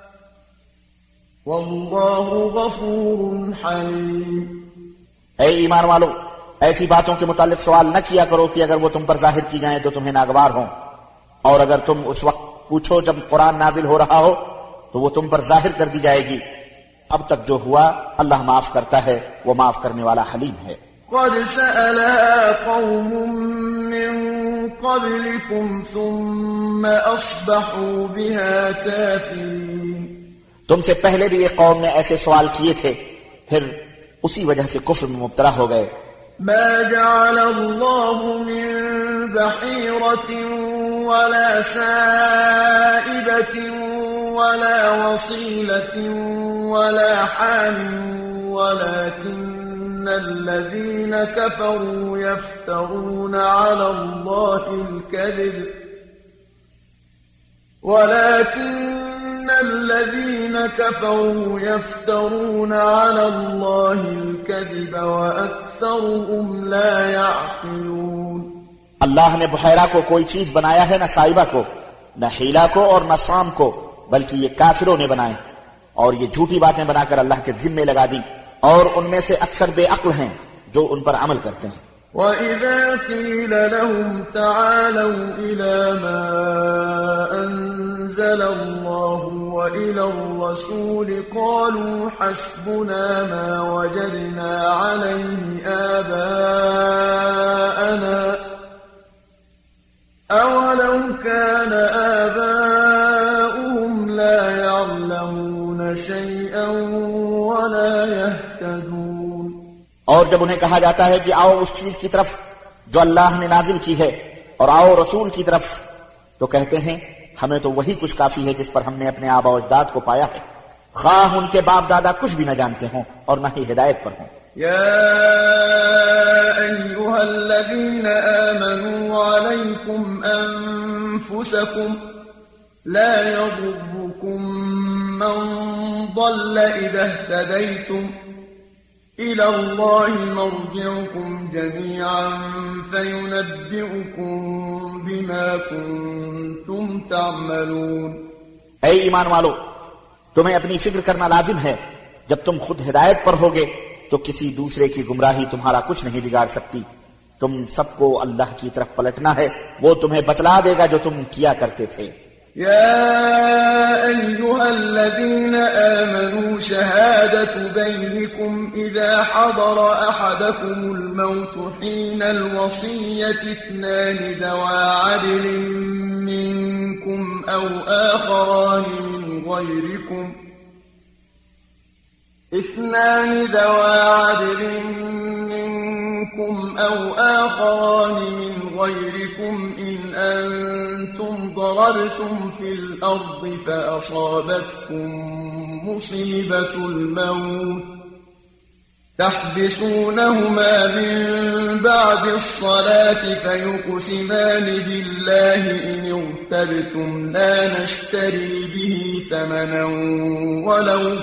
والله غفور حليم. اے ایمان والو، ایسی باتوں کے متعلق سوال نہ کیا کرو کہ اگر وہ تم پر ظاہر کی جائیں تو تمہیں ناگوار ہوں، اور اگر تم اس وقت پوچھو جب قرآن نازل ہو رہا ہو تو وہ تم پر ظاہر کر دی جائے گی. اب تک جو ہوا اللہ معاف کرتا ہے، وہ معاف کرنے والا حلیم ہے. قد سألها قوم من قبلكم ثم أصبحوا بها كافرين. تم سے پہلے بھی ایک قوم نے ایسے سوال کیے تھے، پھر اسی وجہ سے کفر میں مبتلا ہو گئے. ما جعل الله من بحيرة ولا سائبة ولا وصيلة ولا حام ولكن الذين كفروا يفترون على الله الكذب ولكن الذين كفروا يفترون على الله الكذب وأكثرهم لا يعقلون. اللہ نے بحیرہ کو کوئی چیز بنایا ہے نہ سائبہ کو، نہ حیلہ کو اور نہ سام کو، بلکہ یہ کافروں نے بنائے اور یہ جھوٹی باتیں بنا کر اللہ کے ذمے لگا دی، اور ان میں سے اکثر بے عقل ہیں جو ان پر عمل کرتے ہیں. وَإِذَا قِيلَ لَهُمْ تَعَالَوْا إِلَى مَا أَنزَلَ اللَّهُ وَإِلَى الرَّسُولِ قَالُوا حَسْبُنَا مَا وَجَدْنَا عَلَيْهِ آبَاءَنَا أولو كان آباؤهم لا يعلمون شيئا ولا يهتدون. اور جب انہیں کہا جاتا ہے کہ آؤ اس چیز کی طرف جو اللہ نے نازل کی ہے اور آؤ رسول کی طرف، تو کہتے ہیں ہمیں تو وہی کچھ کافی ہے جس پر ہم نے اپنے آبا و اجداد کو پایا ہے، خواہ ان کے باپ دادا کچھ بھی نہ جانتے ہوں اور نہ ہی ہدایت پر ہوں. يا أيها الذين آمنوا عليكم أنفسكم لا يضركم من ضل إذا اهتديتم إلى الله مرجعكم جميعا فينبئكم بما كنتم تعملون. اے ایمان والو، تمہیں اپنی فکر کرنا لازم ہے. جب تم خود ہدایت پر ہوگے تو کسی دوسرے کی گمراہی تمہارا کچھ نہیں بگاڑ سکتی. تم سب کو اللہ کی طرف پلٹنا ہے، وہ تمہیں بتلا دے گا جو تم کیا کرتے تھے. يا أيها الذين آمنوا شهادة بينكم إذا حضر أحدكم الموت حين الوصية اثنان ذوى عدل منكم أو آخران من غيركم إن أنتم ضربتم في الأرض فأصابتكم مصيبة الموت تحبسونهما من بعد الصلاة فيقسمان بالله إن ارتبتم لا نشتري به ثمنا ولو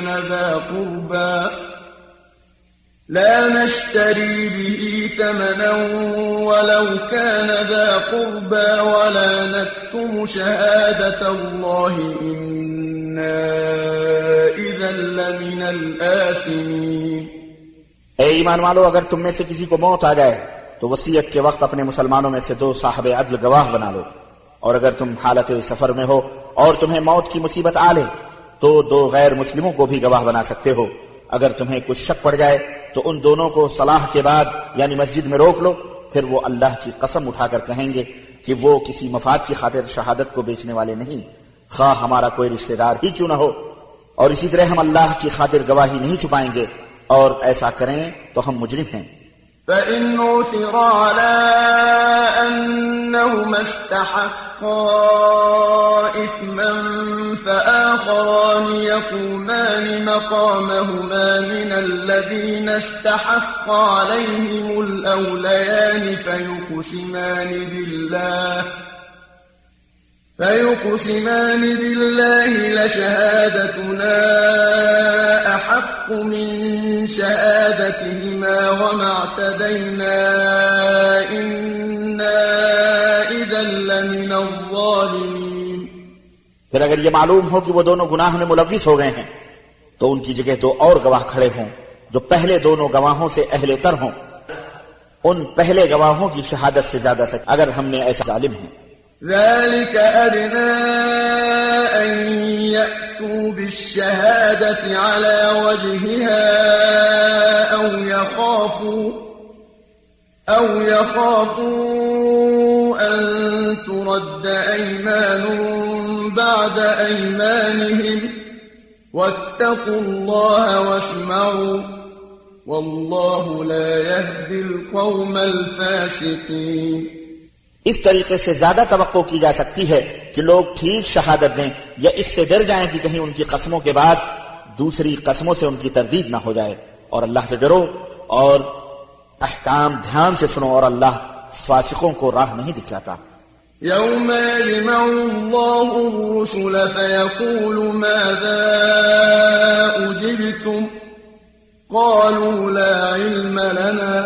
كان ذا قربى ولا نكتم شهادة الله إنا إذا لمن الآثمين. اے ایمان والو، اگر تم میں سے کسی کو موت آ جائے تو وصیت کے وقت اپنے مسلمانوں میں سے 2 صاحب عدل گواہ بنا لو، اور اگر تم حالت سفر میں ہو اور تمہیں موت کی مصیبت آ لے تو 2 غیر مسلموں کو بھی گواہ بنا سکتے ہو. اگر تمہیں کچھ شک پڑ جائے تو ان دونوں کو صلاح کے بعد یعنی مسجد میں روک لو، پھر وہ اللہ کی قسم اٹھا کر کہیں گے کہ وہ کسی مفاد کی خاطر شہادت کو بیچنے والے نہیں، خواہ ہمارا کوئی رشتہ دار ہی کیوں نہ ہو. اور اسی طرح ہم اللہ کی خاطر گواہی نہیں چھپائیں گے، اور ایسا کریں تو ہم مجرم ہیں. فإن عثر على أنهما استحقا إثما فآخران يقومان مقامهما من الذين استحق عليهم الأوليان فيقسمان بالله لشهادتنا أحق من شهادتهما وما اعتدينا إنا إذا لمن الظالمين. پھر اگر یہ معلوم ہو کہ وہ دونوں گناہ میں ملوث ہو گئے ہیں تو ان کی جگہ 2 اور گواہ کھڑے ہوں جو پہلے دونوں گواہوں سے اہل تر ہوں. ان پہلے گواہوں کی شہادت سے زیادہ سچ اگر ہم نے ایسا ظالم ہیں. ذلك أدنى أن يأتوا بالشهادة على وجهها أو يخافوا أن ترد أيمان بعد أيمانهم واتقوا الله واسمعوا والله لا يهدي القوم الفاسقين. اس طریقے سے زیادہ توقع کی جا سکتی ہے کہ لوگ ٹھیک شہادت دیں یا اس سے ڈر جائیں کہ کہیں ان کی قسموں کے بعد دوسری قسموں سے ان کی تردید نہ ہو جائے. اور اللہ سے ڈرو اور احکام دھیان سے سنو، اور اللہ فاسقوں کو راہ نہیں دکھلاتا. يوم يجمع الله الرسل فيقول ماذا أجبتم قالوا لا علم لنا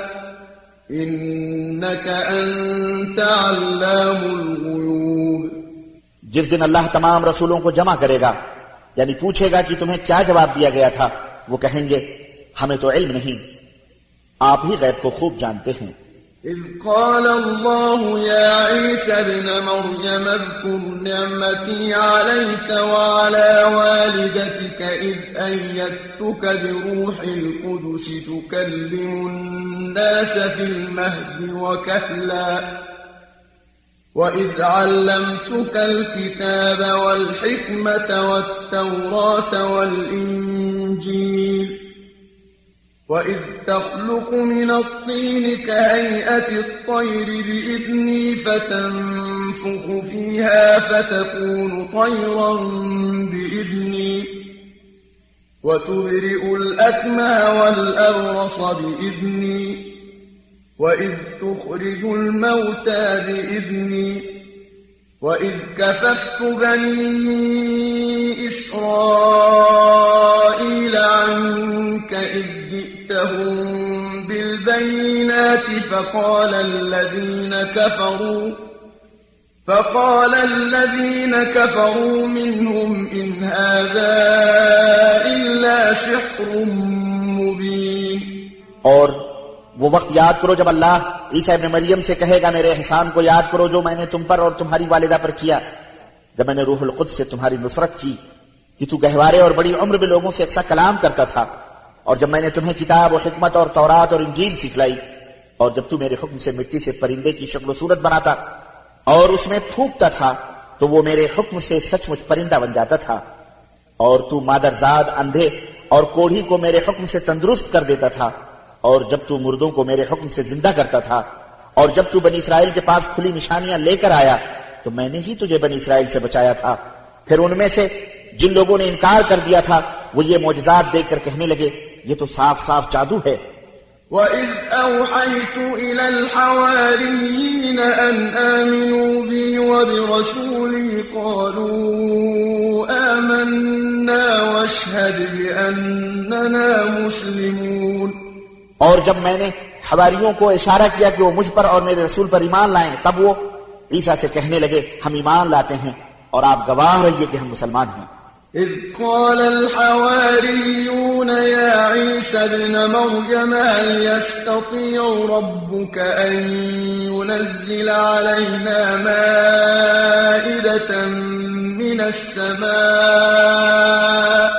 إنك أنت علام الغيوب. جس دن اللہ تمام رسولوں کو جمع کرے گا یعنی پوچھے گا کہ تمہیں کیا جواب دیا گیا تھا، وہ کہیں گے ہمیں تو علم نہیں، آپ ہی غیب کو خوب جانتے ہیں. إذ قال الله يا عيسى ابن مريم اذكر نعمتي عليك وعلى والدتك إذ أيدتك بروح القدس تكلم الناس في المهد وكهلا وَإِذْ عَلَّمْتُكَ الْكِتَابَ وَالْحِكْمَةَ وَالتَّوْرَاةَ وَالْإِنْجِيلَ وَإِذْ تَخْلُقُ مِنَ الطِّينِ كَهَيْئَةِ الطَّيْرِ بِإِذْنِي فَتَنفُخُ فِيهَا فَتَكُونُ طَيْرًا بِإِذْنِي وَتُبْرِئُ الْأَكْمَهَ وَالْأَبْرَصَ بِإِذْنِي وَإِذْ تُخْرِجُ الْمَوْتَى بِإِذْنِي وَإِذْ كَفَفْتُ بَنِي إِسْرَائِيلَ عَنكَ إِذْ جِئْتَهُم بِالْبَيِّنَاتِ فَقَالَ الَّذِينَ كَفَرُوا مِنْهُمْ إِنْ هَذَا إِلَّا سِحْرٌ مُبِينٌ. اور وہ وقت یاد کرو جب اللہ عیسیٰ ابن مریم سے کہے گا میرے احسان کو یاد کرو جو میں نے تم پر اور تمہاری والدہ پر کیا جب میں نے روح القدس سے تمہاری نصرت کی کہ تو گہوارے اور بڑی عمر میں لوگوں سے اکثر کلام کرتا تھا اور جب میں نے تمہیں کتاب و حکمت اور تورات اور انجیل سکھلائی اور جب تو میرے حکم سے مٹی سے پرندے کی شکل و صورت بناتا اور اس میں پھونکتا تھا تو وہ میرے حکم سے سچ مچ پرندہ بن جاتا تھا اور تو مادرزاد اندھے اور کوڑھی کو میرے حکم سے تندرست کر دیتا تھا اور جب تو مردوں کو میرے حکم سے زندہ کرتا تھا اور جب تو بنی اسرائیل کے پاس کھلی نشانیاں لے کر آیا تو میں نے ہی تجھے بنی اسرائیل سے بچایا تھا. پھر ان میں سے جن لوگوں نے انکار کر دیا تھا وہ یہ معجزات دیکھ کر کہنے لگے یہ تو صاف صاف جادو ہے. وَإِذْ أَوْحَيْتُ إِلَى الْحَوَارِيِّينَ أَنْ آمِنُوا بِي وَبِرَسُولِي قَالُوا آمَنَّا وَاشْهَدْ بِأَنَّنَا مُسْلِمُونَ. اور جب میں نے حواریوں کو اشارہ کیا کہ وہ مجھ پر اور میرے رسول پر ایمان لائیں تب وہ عیسیٰ سے کہنے لگے ہم ایمان لاتے ہیں اور آپ گواہ رہیے کہ ہم مسلمان ہیں. إذ قال الحواريون يا عيسى ابن مريم هل يستطيع ربك أن ينزل علينا مائدة من السماء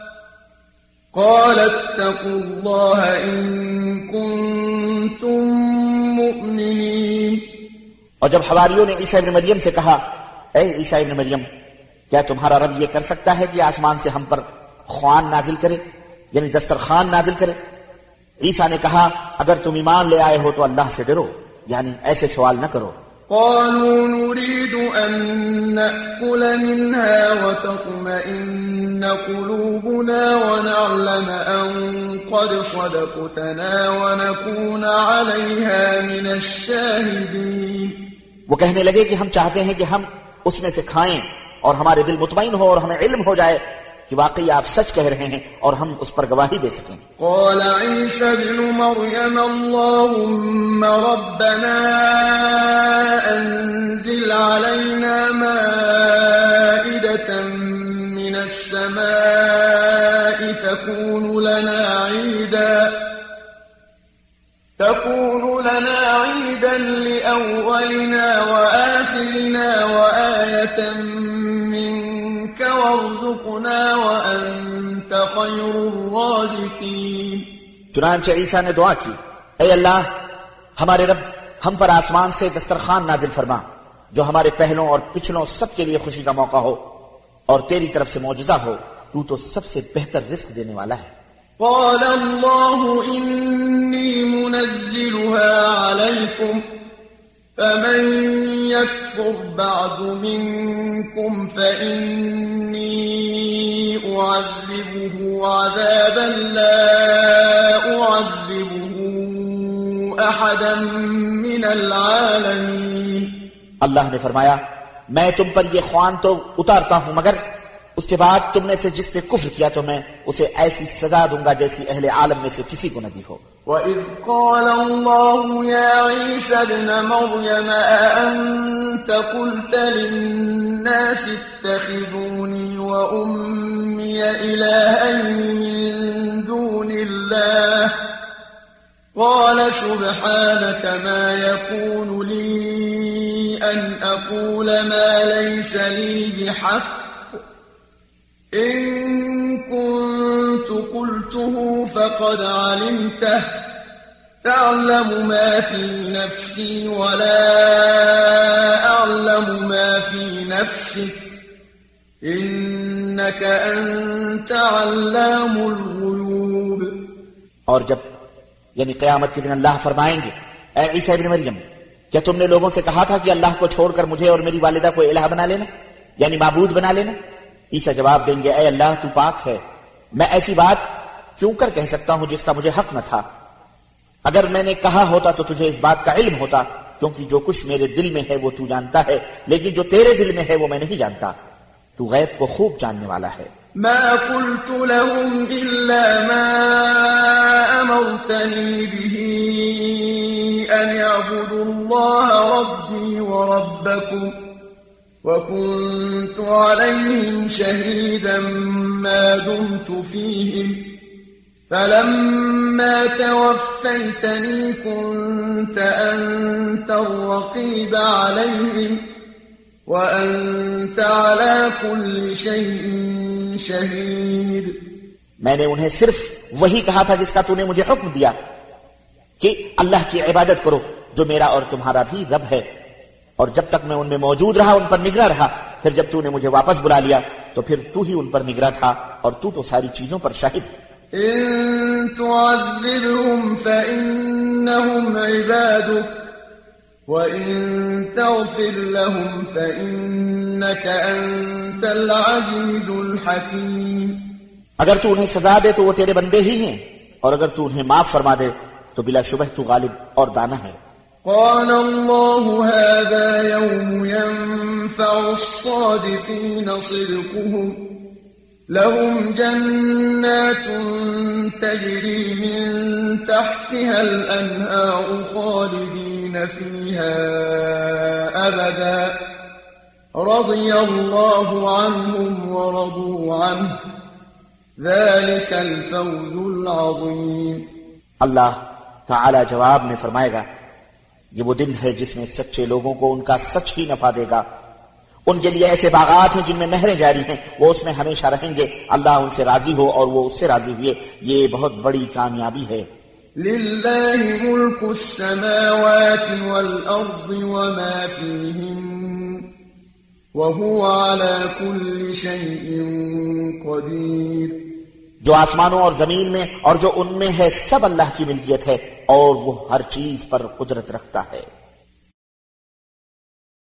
قال اتقوا الله إن كنتم مؤمنين. اور جب حواریوں نے عیسیٰ ابن مریم سے کہا اے عیسیٰ ابن مریم کیا تمہارا رب یہ کر سکتا ہے کہ آسمان سے ہم پر خوان نازل کرے یعنی دسترخوان نازل کرے؟ عیسیٰ نے کہا اگر تم ایمان لے آئے ہو تو اللہ سے ڈرو یعنی ایسے سوال نہ کرو. قالوا نريد أن نأكل منها وتطمئن قلوبنا ونعلم أن قد صدقتنا ونكون عليها من الشاهدين. وہ کہنے لگے کہ ہم چاہتے ہیں کہ ہم اس میں سے کھائیں اور ہمارے دل مطمئن ہو اور ہمیں علم ہو جائے کہ واقعی آپ سچ کہہ رہے ہیں اور ہم اس پر گواہی دے سکیں. قال عيسى ابن مريم اللهم ربنا أنزل علينا مائدة من السماء تكون لنا عيدا لأولنا وآخرنا وآية منك وارزقنا وأنت خير الرازقين. چنانچہ عیسیٰ نے دعا کی اے اللہ ہمارے رب ہم پر آسمان سے دسترخوان نازل فرما جو ہمارے پہلوں اور پچھلوں سب کے لیے خوشی کا موقع ہو اور تیری طرف سے معجزہ ہو تو سب سے بہتر رزق دینے والا ہے. قال الله إني منزلها عليكم فمن يكفر بعد منكم فإني أعذبه عذابا لا أعذبه أحدا من العالمين. اللہ نے فرمایا میں تم پر یہ خوان تو اتارتا ہوں مگر اس کے بعد تم میں سے جس نے کفر کیا تو میں اسے ایسی سزا دوں گا جیسی اہل عالم میں سے کسی کو نہ دی ہو. وَإِذْ قَالَ اللَّهُ يَا عِيسَى ابْنَ مَرْيَمَ أَأَنْتَ قُلْتَ لِلنَّاسِ اتَّخِذُونِي وَأُمِّيَ إِلَٰهَيْنِ مِن دُونِ اللَّهِ قَالَ سُبْحَانَكَ مَا يَكُونُ لِي أَنْ أَقُولَ مَا لَيْسَ لِي بِحَقٍّ إن كنت قلته فقد علمته تعلم ما في نفسي ولا أعلم ما في نفسك إنك أنت علام الغيوب. اور جب یعنی قیامت کے دن اللہ فرمائیں گے اے عیسیٰ ابن مریم کیا تم نے لوگوں سے کہا تھا کہ اللہ کو چھوڑ کر مجھے اور میری والدہ کو الہ بنا لینا یعنی معبود بنا لینا؟ عیسیٰ جواب دیں گے اے اللہ تو پاک ہے، میں ایسی بات کیوں کر کہہ سکتا ہوں جس کا مجھے حق نہ تھا؟ اگر میں نے کہا ہوتا تو تجھے اس بات کا علم ہوتا، کیونکہ جو کچھ میرے دل میں ہے وہ تو جانتا ہے، لیکن جو تیرے دل میں ہے وہ میں نہیں جانتا، تو غیب کو خوب جاننے والا ہے. ما قلت لهم إلا ما أمرتني به أن يعبدوا الله ربي وربكم وكنت عليهم شهيدا ما دمت فيهم فلما توفيتني كنت أنت الرقيب عليهم وأنت على كل شيء شهيد. میں نے انہیں صرف وہی کہا تھا جس کا تو نے مجھے حکم دیا کہ اللہ کی عبادت کرو جو میرا اور تمہارا بھی رب ہے، اور جب تک میں ان میں موجود رہا ان پر نگراں رہا، پھر جب تو نے مجھے واپس بلا لیا تو پھر تو ہی ان پر نگراں تھا اور تو ساری چیزوں پر شاہد ہے. إن تعذبهم فإنهم عبادك وإن تغفر لهم فإنك أنت العزيز الحكيم. اگر تو انہیں سزا دے تو وہ تیرے بندے ہی ہیں، اور اگر تو انہیں معاف فرما دے تو بلا شبہ تو غالب اور دانا ہے. قال الله هذا يوم ينفع الصادقين صدقهم لهم جنات تجري من تحتها الأنهار خالدين فيها أبدا رضي الله عنهم ورضوا عنه ذلك الفوز العظيم. اللہ تعالی جواب میں فرمائے گا یہ وہ دن ہے جس میں سچے لوگوں کو ان کا سچ ہی نفع دے گا. ان کے لیے ایسے باغات ہیں جن میں نہریں جاری ہیں، وہ اس میں ہمیشہ رہیں گے، اللہ ان سے راضی ہو اور وہ اس سے راضی ہوئے، یہ بہت بڑی کامیابی ہے. للہ ملک السماوات والارض وما فیہن وهو على كل شيء قدیر. جو آسمانوں اور زمین میں اور جو ان میں ہے سب اللہ کی ملکیت ہے اور وہ ہر چیز پر قدرت رکھتا ہے.